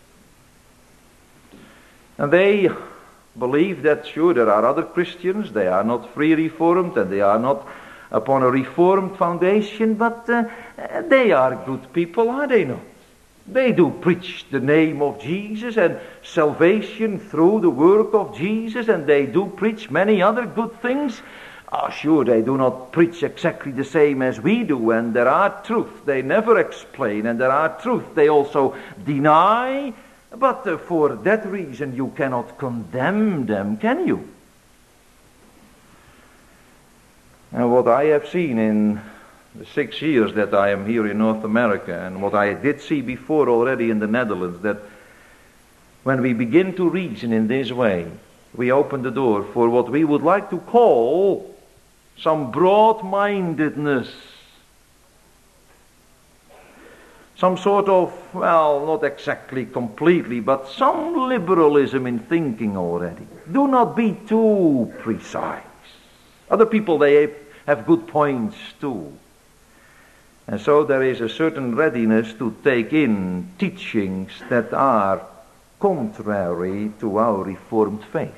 And they believe that, sure, there are other Christians, they are not free reformed, and they are not upon a reformed foundation, but uh, they are good people, are they not? They do preach the name of Jesus and salvation through the work of Jesus, and they do preach many other good things. Oh, sure, they do not preach exactly the same as we do, and there are truths they never explain, and there are truths they also deny, but uh, for that reason you cannot condemn them, can you? And what I have seen in the six years that I am here in North America, and what I did see before already in the Netherlands, that when we begin to reason in this way, we open the door for what we would like to call some broad-mindedness. some sort of, well, not exactly completely, but some liberalism in thinking already. Do not be too precise. Other people, they have good points too. And so there is a certain readiness to take in teachings that are contrary to our Reformed faith.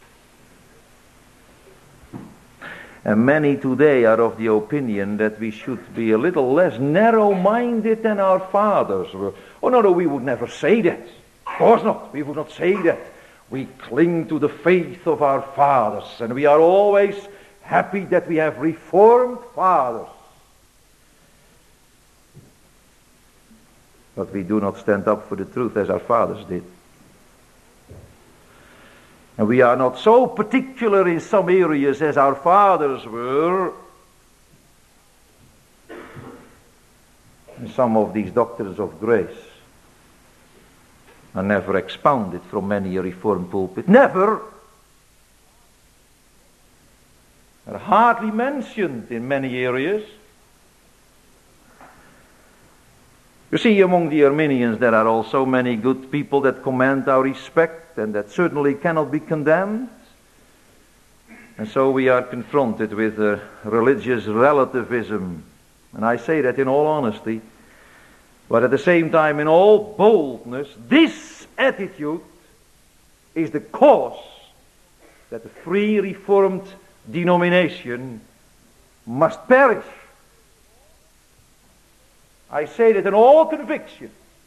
And many today are of the opinion that we should be a little less narrow-minded than our fathers were. Oh, no, no, we would never say that. Of course not. We would not say that. We cling to the faith of our fathers, and we are always happy that we have Reformed fathers. But we do not stand up for the truth as our fathers did. And we are not so particular in some areas as our fathers were. And some of these doctrines of grace are never expounded from many a Reformed pulpit. Never. Are hardly mentioned in many areas. You see, among the Arminians there are also many good people that command our respect and that certainly cannot be condemned. And so we are confronted with a religious relativism. And I say that in all honesty. But at the same time, in all boldness, this attitude is the cause that the free Reformed denomination must perish. I say that in all conviction.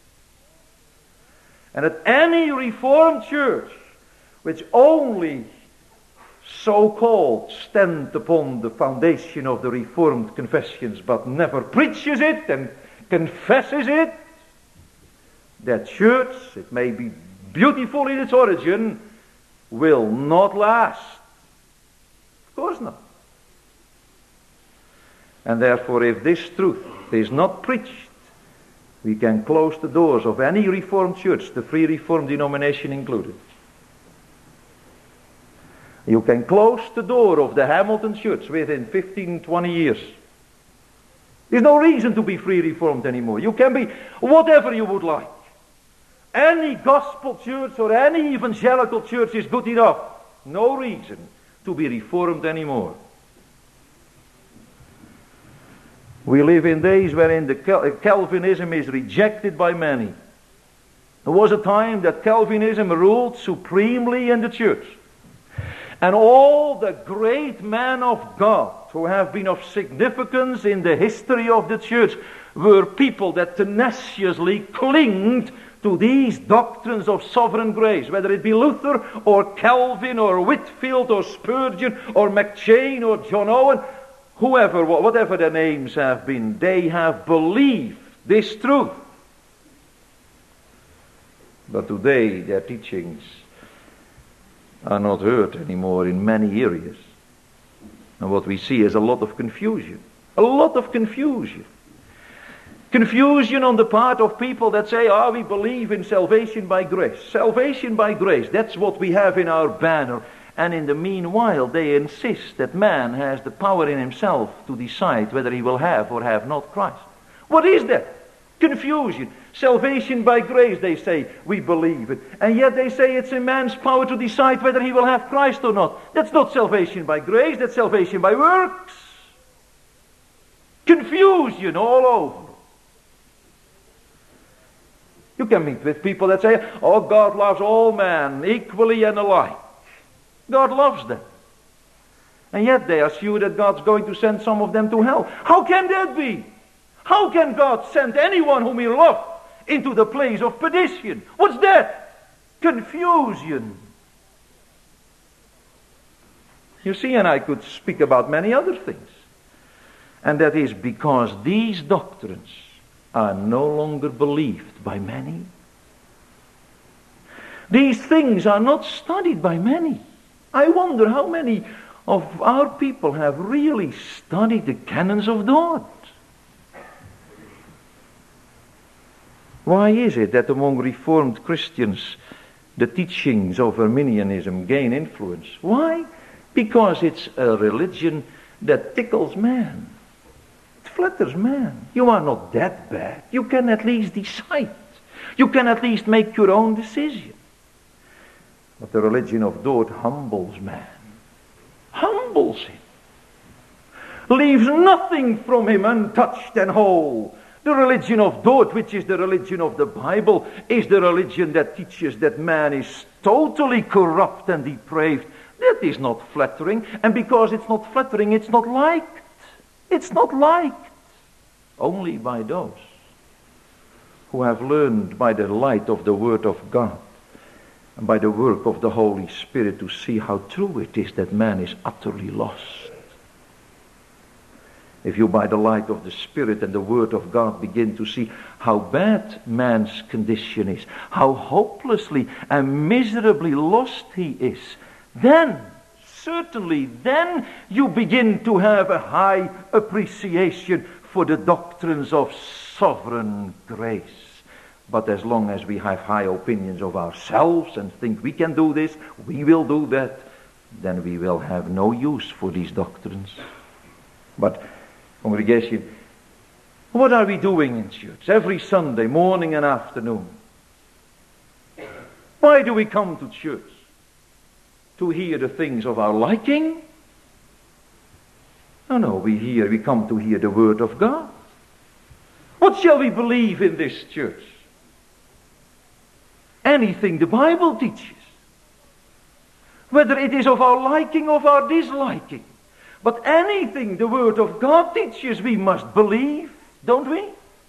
And that any Reformed church which only so-called stand upon the foundation of the Reformed confessions but never preaches it and confesses it, that church, it may be beautiful in its origin, will not last. Of course not. And therefore, if this truth is not preached, we can close the doors of any Reformed church, the Free Reformed denomination included. You can close the door of the Hamilton church within fifteen, twenty years. There's no reason to be Free Reformed anymore. You can be whatever you would like. Any gospel church or any evangelical church is good enough. No reason to be Reformed anymore. We live in days wherein the Cal- Calvinism is rejected by many. There was a time that Calvinism ruled supremely in the church. And all the great men of God who have been of significance in the history of the church were people that tenaciously clinged to these doctrines of sovereign grace, whether it be Luther or Calvin or Whitfield or Spurgeon or McChain or John Owen. Whoever, whatever their names have been, they have believed this truth. But today their teachings are not heard anymore in many areas. And what we see is a lot of confusion. A lot of confusion. Confusion on the part of people that say, ah, oh, we believe in salvation by grace. Salvation by grace, that's what we have in our banner. And in the meanwhile, they insist that man has the power in himself to decide whether he will have or have not Christ. What is that? Confusion. Salvation by grace, they say, we believe it. And yet they say it's in man's power to decide whether he will have Christ or not. That's not salvation by grace, that's salvation by works. Confusion all over. You can meet with people that say, oh, God loves all men equally and alike. God loves them. And yet they assume that God's going to send some of them to hell. How can that be? How can God send anyone whom he loves into the place of perdition? What's that? Confusion. You see, and I could speak about many other things. And that is because these doctrines are no longer believed by many. These things are not studied by many. I wonder how many of our people have really studied the canons of God. Why is it that among Reformed Christians the teachings of Arminianism gain influence? Why? Because it's a religion that tickles man. It flatters man. You are not that bad. You can at least decide. You can at least make your own decision. But the religion of Dort humbles man. Humbles him. Leaves nothing from him untouched and whole. The religion of Dort, which is the religion of the Bible, is the religion that teaches that man is totally corrupt and depraved. That is not flattering. And because it's not flattering, it's not liked. It's not liked. Only by those who have learned by the light of the Word of God and by the work of the Holy Spirit to see how true it is that man is utterly lost. If you by the light of the Spirit and the Word of God begin to see how bad man's condition is, how hopelessly and miserably lost he is, then, certainly then, you begin to have a high appreciation for the doctrines of sovereign grace. But as long as we have high opinions of ourselves and think we can do this, we will do that, then we will have no use for these doctrines. But, congregation, what are we doing in church every Sunday, morning and afternoon? Why do we come to church? To hear the things of our liking? No, no, we hear, we come to hear the Word of God. What shall we believe in this church? Anything the Bible teaches. Whether it is of our liking or of our disliking. But anything the Word of God teaches, we must believe, don't we?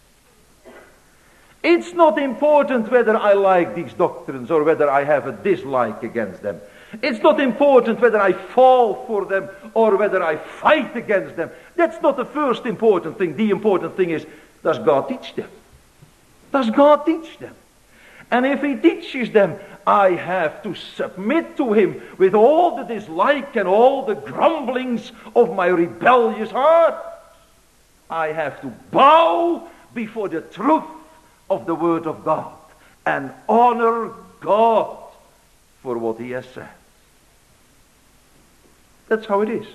It's not important whether I like these doctrines or whether I have a dislike against them. It's not important whether I fall for them or whether I fight against them. That's not the first important thing. The important thing is, does God teach them? Does God teach them? And if He teaches them, I have to submit to Him with all the dislike and all the grumblings of my rebellious heart. I have to bow before the truth of the Word of God and honor God for what He has said. That's how it is.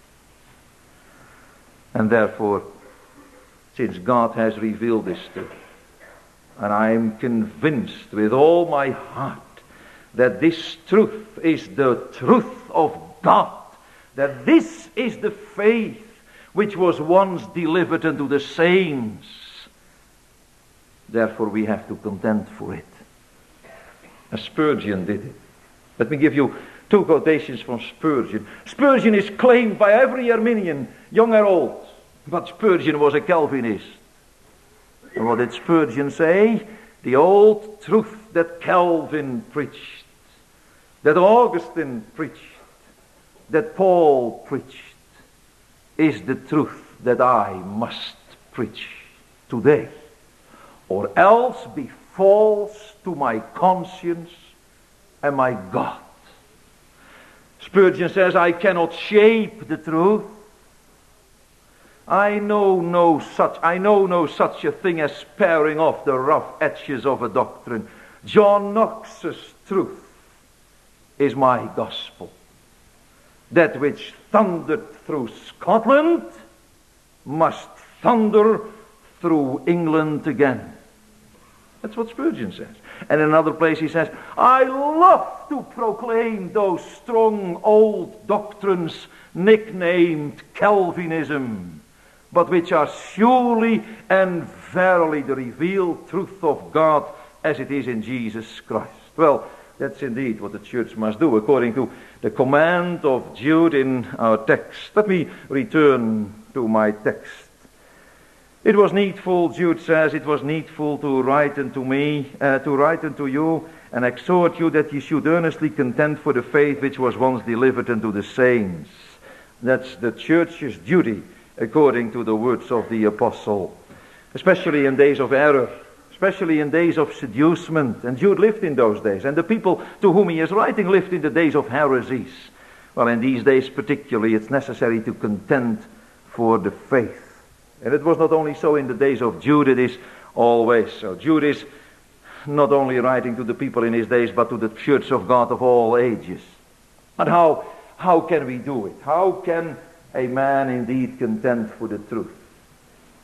And therefore, since God has revealed this to me, and I am convinced with all my heart that this truth is the truth of God, that this is the faith which was once delivered unto the saints, therefore we have to contend for it. As Spurgeon did it. Let me give you two quotations from Spurgeon. Spurgeon is claimed by every Arminian, young or old, but Spurgeon was a Calvinist. And what did Spurgeon say? The old truth that Calvin preached, that Augustine preached, that Paul preached, is the truth that I must preach today, or else be false to my conscience and my God. Spurgeon says, I cannot shape the truth. I know no such, I know no such a thing as sparing off the rough edges of a doctrine. John Knox's truth is my gospel. That which thundered through Scotland must thunder through England again. That's what Spurgeon says. And in another place he says, I love to proclaim those strong old doctrines nicknamed Calvinism, but which are surely and verily the revealed truth of God as it is in Jesus Christ. Well, that's indeed what the church must do according to the command of Jude in our text. Let me return to my text. It was needful, Jude says, it was needful to write unto me, uh, to write unto you and exhort you that ye should earnestly contend for the faith which was once delivered unto the saints. That's the church's duty according to the words of the apostle, especially in days of error, especially in days of seducement. And Jude lived in those days, and the people to whom he is writing lived in the days of heresies. Well, in these days particularly, it's necessary to contend for the faith. And it was not only so in the days of Jude, it is always so. Jude is not only writing to the people in his days, but to the church of God of all ages. And how, how can we do it? How can a man indeed contend for the truth?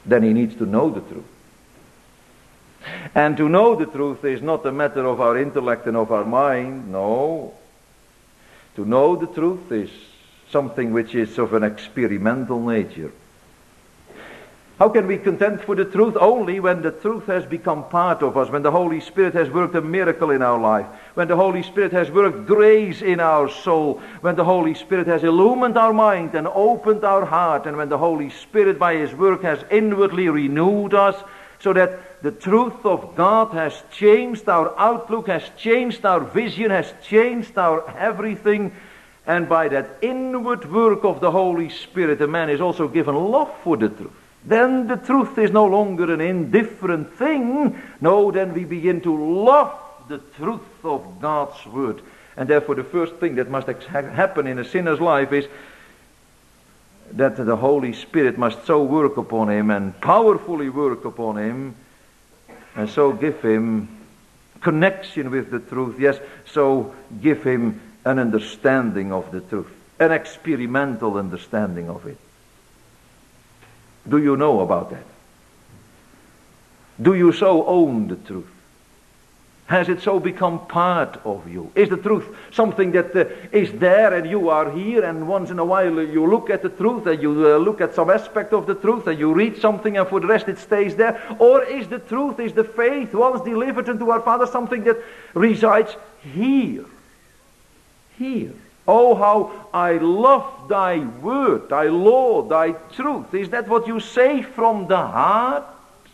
then he needs to know the truth. And to know the truth is not a matter of our intellect and of our mind, no. To know the truth is something which is of an experimental nature. How can we contend for the truth? Only when the truth has become part of us, when the Holy Spirit has worked a miracle in our life, when the Holy Spirit has worked grace in our soul, when the Holy Spirit has illumined our mind and opened our heart, and when the Holy Spirit by His work has inwardly renewed us, so that the truth of God has changed our outlook, has changed our vision, has changed our everything. And by that inward work of the Holy Spirit, a man is also given love for the truth. Then the truth is no longer an indifferent thing. No, then we begin to love the truth of God's word. And therefore the first thing that must happen in a sinner's life is that the Holy Spirit must so work upon him and powerfully work upon him, and so give him connection with the truth. Yes, so give him an understanding of the truth, an experimental understanding of it. Do you know about that? Do you so own the truth? Has it so become part of you? Is the truth something that uh, is there and you are here, and once in a while uh, you look at the truth and you uh, look at some aspect of the truth and you read something and for the rest it stays there? Or is the truth, is the faith once delivered unto our Father something that resides here? Here. Oh, how I love thy word, thy law, thy truth. Is that what you say from the heart?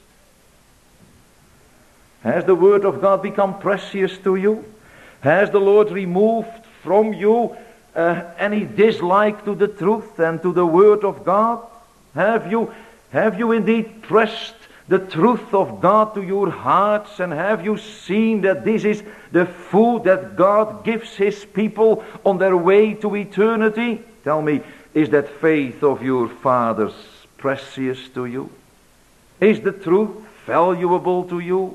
Has the word of God become precious to you? Has the Lord removed from you uh, any dislike to the truth and to the word of God? Have you, have you indeed pressed the truth of God to your hearts, and have you seen that this is the food that God gives His people on their way to eternity? Tell me, is that faith of your fathers precious to you? Is the truth valuable to you?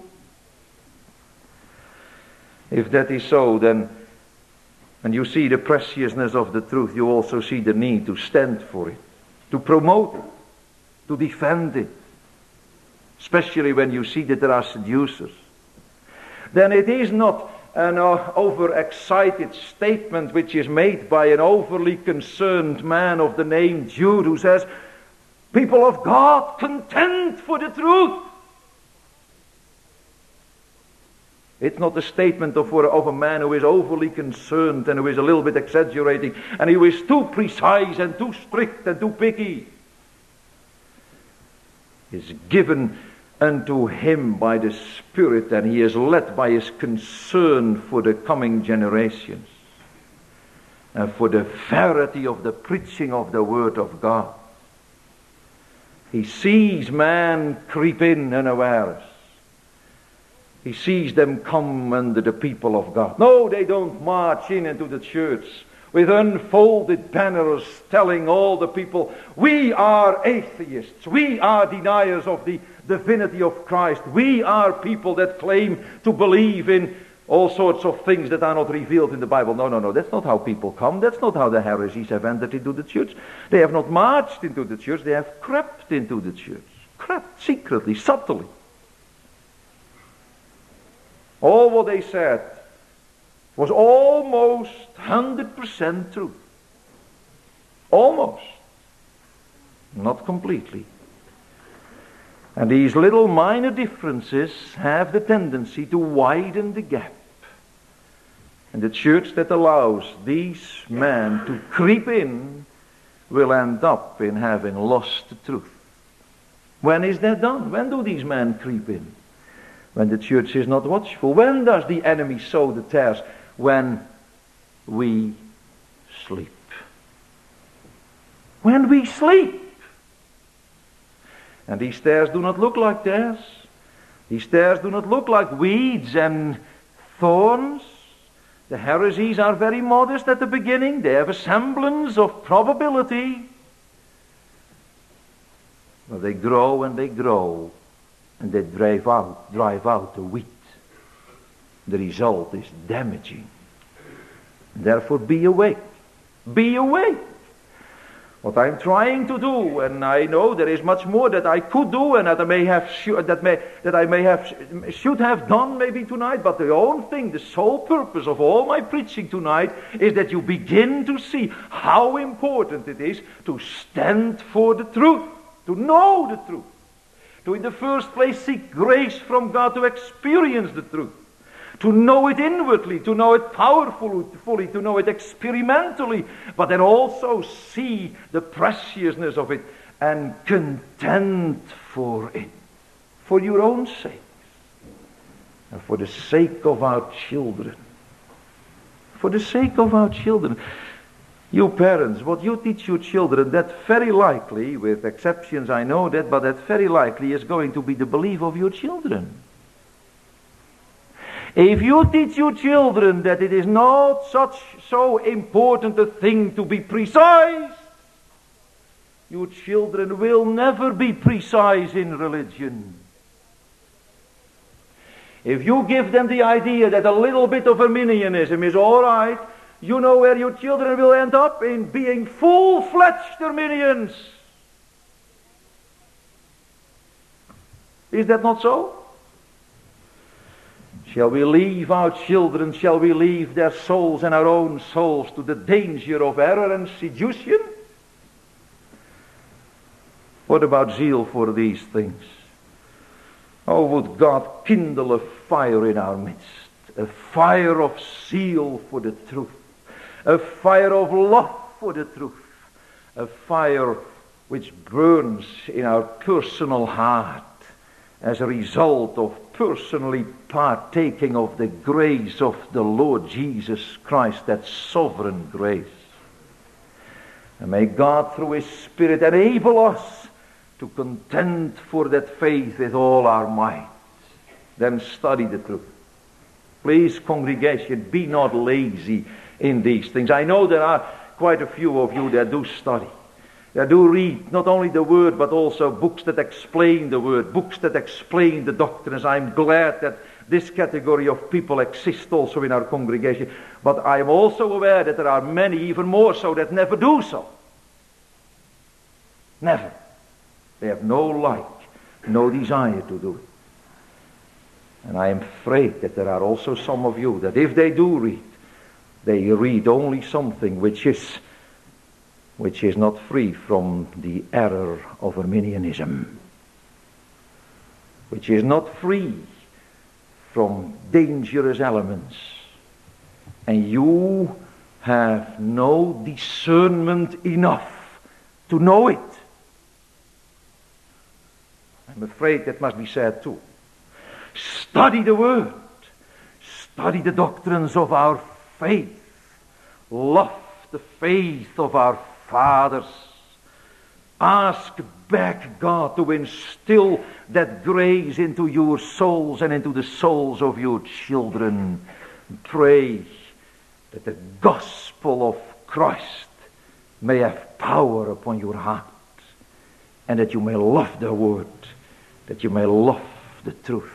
If that is so, then when you see the preciousness of the truth, you also see the need to stand for it, to promote it, to defend it. Especially when you see that there are seducers. Then it is not an uh, overexcited statement which is made by an overly concerned man of the name Jude, who says, people of God, contend for the truth. It's not a statement of, of a man who is overly concerned and who is a little bit exaggerating and who is too precise and too strict and too picky. It's given unto him by the Spirit, and he is led by his concern for the coming generations and for the verity of the preaching of the Word of God. He sees man creep in unawares. He sees them come under the people of God. No, they don't march in into the church with unfolded banners telling all the people, we are atheists, we are deniers of the divinity of Christ, we are people that claim to believe in all sorts of things that are not revealed in the Bible. No, no, no, that's not how people come. That's not how the heresies have entered into the church. They have not marched into the church, they have crept into the church. Crept secretly, subtly. All what they said was almost one hundred percent true. Almost. Not completely. And these little minor differences have the tendency to widen the gap. And the church that allows these men to creep in will end up in having lost the truth. When is that done? When do these men creep in? When the church is not watchful. When does the enemy sow the tares? When we sleep. When we sleep. And these tares do not look like tares. These tares do not look like weeds and thorns. The heresies are very modest at the beginning. They have a semblance of probability. But they grow and they grow. And they drive out, drive out the wheat. The result is damaging. Therefore be awake. Be awake. what I'm trying to do, and I know there is much more that I could do, and that I may have, sh- that may, that I may have, sh- should have done maybe tonight. But the only thing, the sole purpose of all my preaching tonight, is that you begin to see how important it is to stand for the truth, to know the truth, to in the first place seek grace from God to experience the truth, to know it inwardly, to know it powerfully, to know it experimentally, but then also see the preciousness of it and content for it, for your own sake, and for the sake of our children. For the sake of our children. You parents, what you teach your children, that very likely, with exceptions I know that, but that very likely is going to be the belief of your children. If you teach your children that it is not such so important a thing to be precise, your children will never be precise in religion. If you give them the idea that a little bit of Arminianism is all right, you know where your children will end up? In being full-fledged Arminians. Is that not so? Shall we leave our children, shall we leave their souls and our own souls to the danger of error and seduction? What about zeal for these things? Oh, would God kindle a fire in our midst, a fire of zeal for the truth, a fire of love for the truth, a fire which burns in our personal heart as a result of personally partaking of the grace of the Lord Jesus Christ, that sovereign grace. And may God through His Spirit enable us to contend for that faith with all our might. Then study the truth. Please, congregation, be not lazy in these things. I know there are quite a few of you that do study. That do read not only the Word, but also books that explain the Word, books that explain the doctrines. I'm glad that this category of people exists also in our congregation. But I am also aware that there are many, even more so, that never do so. Never. They have no like, no desire to do it. And I am afraid that there are also some of you that if they do read, they read only something which is which is not free from the error of Arminianism, which is not free from dangerous elements, and you have no discernment enough to know it. I'm afraid that must be said too. Study the Word, study the doctrines of our faith, love the faith of our fathers. Ask back God to instill that grace into your souls and into the souls of your children. Pray that the gospel of Christ may have power upon your heart, and that you may love the Word, that you may love the truth.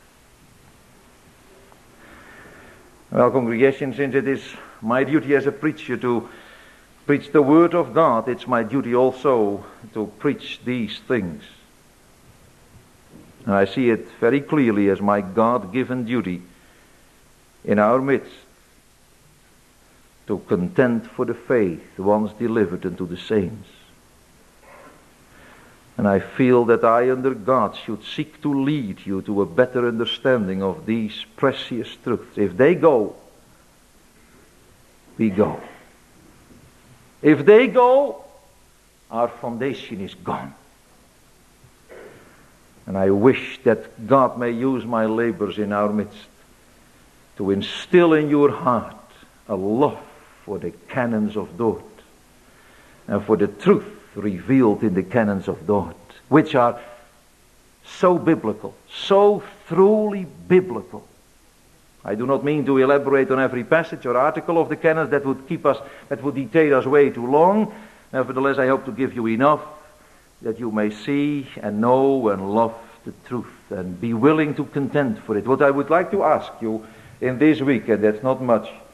Well, congregation, since it is my duty as a preacher to preach the Word of God, it's my duty also to preach these things. And I see it very clearly as my God-given duty in our midst to contend for the faith once delivered unto the saints. And I feel that I under God should seek to lead you to a better understanding of these precious truths. If they go, we go. If they go, our foundation is gone. And I wish that God may use my labors in our midst to instill in your heart a love for the canons of Dort and for the truth revealed in the canons of Dort, which are so biblical, so truly biblical. I do not mean to elaborate on every passage or article of the canons. That would keep us, that would detain us way too long. Nevertheless, I hope to give you enough that you may see and know and love the truth and be willing to contend for it. What I would like to ask you in this week, and that's not much,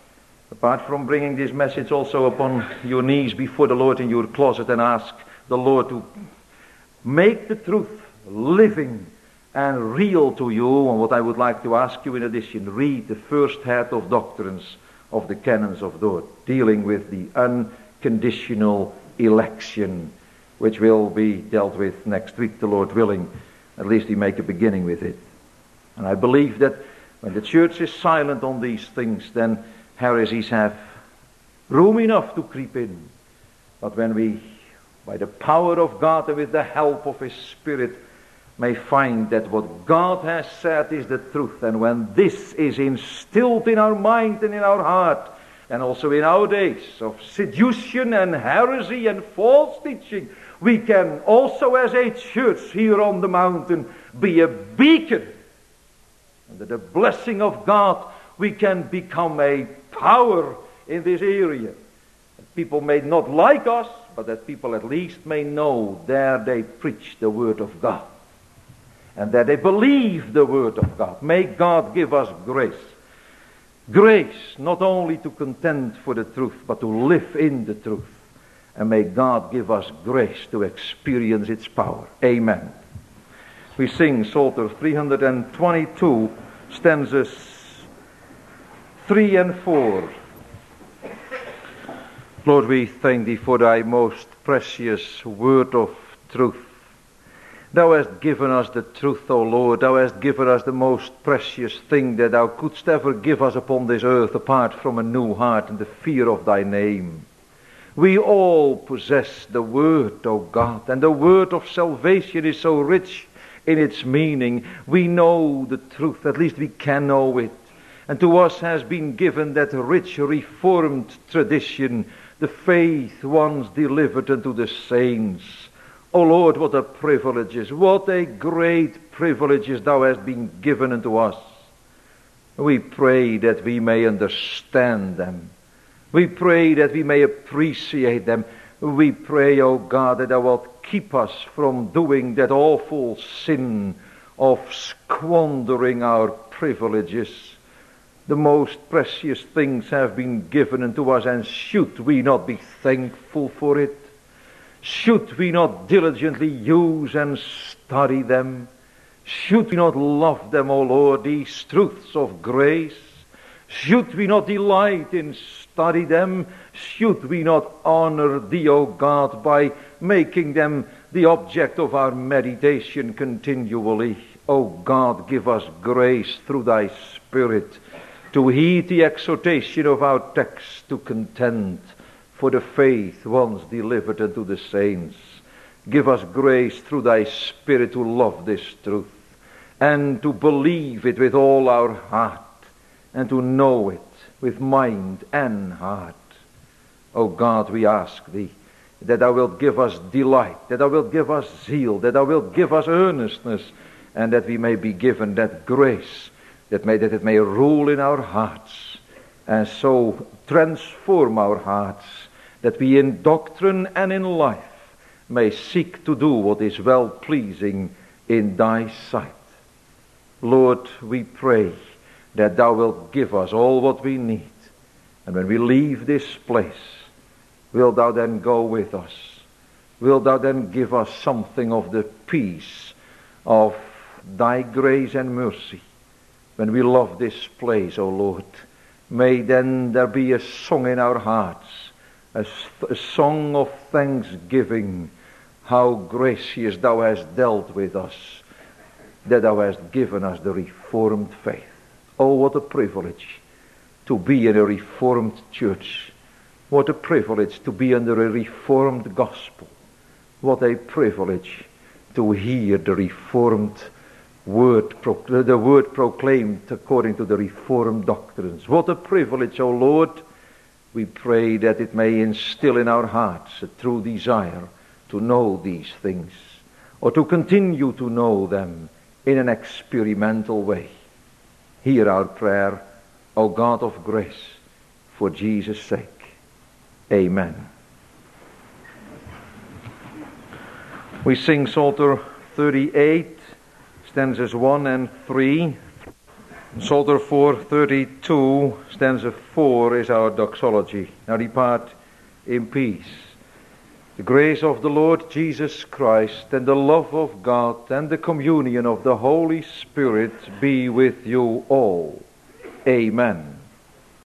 apart from bringing this message also upon your knees before the Lord in your closet and ask the Lord to make the truth living and real to you, and what I would like to ask you in addition, read the first head of doctrines of the canons of Dort, dealing with the unconditional election, which will be dealt with next week, the Lord willing. At least we make a beginning with it. And I believe that when the church is silent on these things, then heresies have room enough to creep in. But when we, by the power of God and with the help of His Spirit, may find that what God has said is the truth, and when this is instilled in our mind and in our heart, and also in our days of seduction and heresy and false teaching, we can also as a church here on the mountain be a beacon. Under the blessing of God, we can become a power in this area. That people may not like us, but that people at least may know there they preach the word of God. And that they believe the word of God. May God give us grace. Grace not only to contend for the truth, but to live in the truth. And may God give us grace to experience its power. Amen. We sing Psalter three hundred twenty-two, stanzas three and four. Lord, we thank Thee for Thy most precious word of truth. Thou hast given us the truth, O Lord. Thou hast given us the most precious thing that Thou couldst ever give us upon this earth, apart from a new heart and the fear of Thy name. We all possess the word, O God, and the word of salvation is so rich in its meaning. We know the truth, at least we can know it. And to us has been given that rich reformed tradition, the faith once delivered unto the saints. O Lord, what a privilege is, what a great privilege is Thou hast been given unto us. We pray that we may understand them. We pray that we may appreciate them. We pray, O God, that Thou wilt keep us from doing that awful sin of squandering our privileges. The most precious things have been given unto us, and should we not be thankful for it? Should we not diligently use and study them? Should we not love them, O Lord, these truths of grace? Should we not delight in study them? Should we not honor Thee, O God, by making them the object of our meditation continually? O God, give us grace through Thy Spirit to heed the exhortation of our text, to contend for the faith once delivered unto the saints. Give us grace through Thy Spirit to love this truth, and to believe it with all our heart, and to know it with mind and heart. O God, we ask Thee that Thou wilt give us delight, that Thou wilt give us zeal, that Thou wilt give us earnestness, and that we may be given that grace, that, may, that it may rule in our hearts, and so transform our hearts, that we in doctrine and in life may seek to do what is well-pleasing in Thy sight. Lord, we pray that Thou wilt give us all what we need. And when we leave this place, wilt Thou then go with us? Wilt Thou then give us something of the peace of Thy grace and mercy? When we love this place, O Lord, may then there be a song in our hearts, a, a song of thanksgiving, how gracious Thou hast dealt with us, that Thou hast given us the Reformed faith. Oh, what a privilege to be in a Reformed church. What a privilege to be under a Reformed gospel. What a privilege to hear the Reformed word, the word proclaimed according to the Reformed doctrines. What a privilege, O Lord. We pray that it may instill in our hearts a true desire to know these things, or to continue to know them in an experimental way. Hear our prayer, O God of grace, for Jesus' sake. Amen. We sing Psalter thirty-eight, stanzas one and three. Psalter four thirty-two, stanza four is our doxology. Now depart in peace. The grace of the Lord Jesus Christ and the love of God and the communion of the Holy Spirit be with you all. Amen.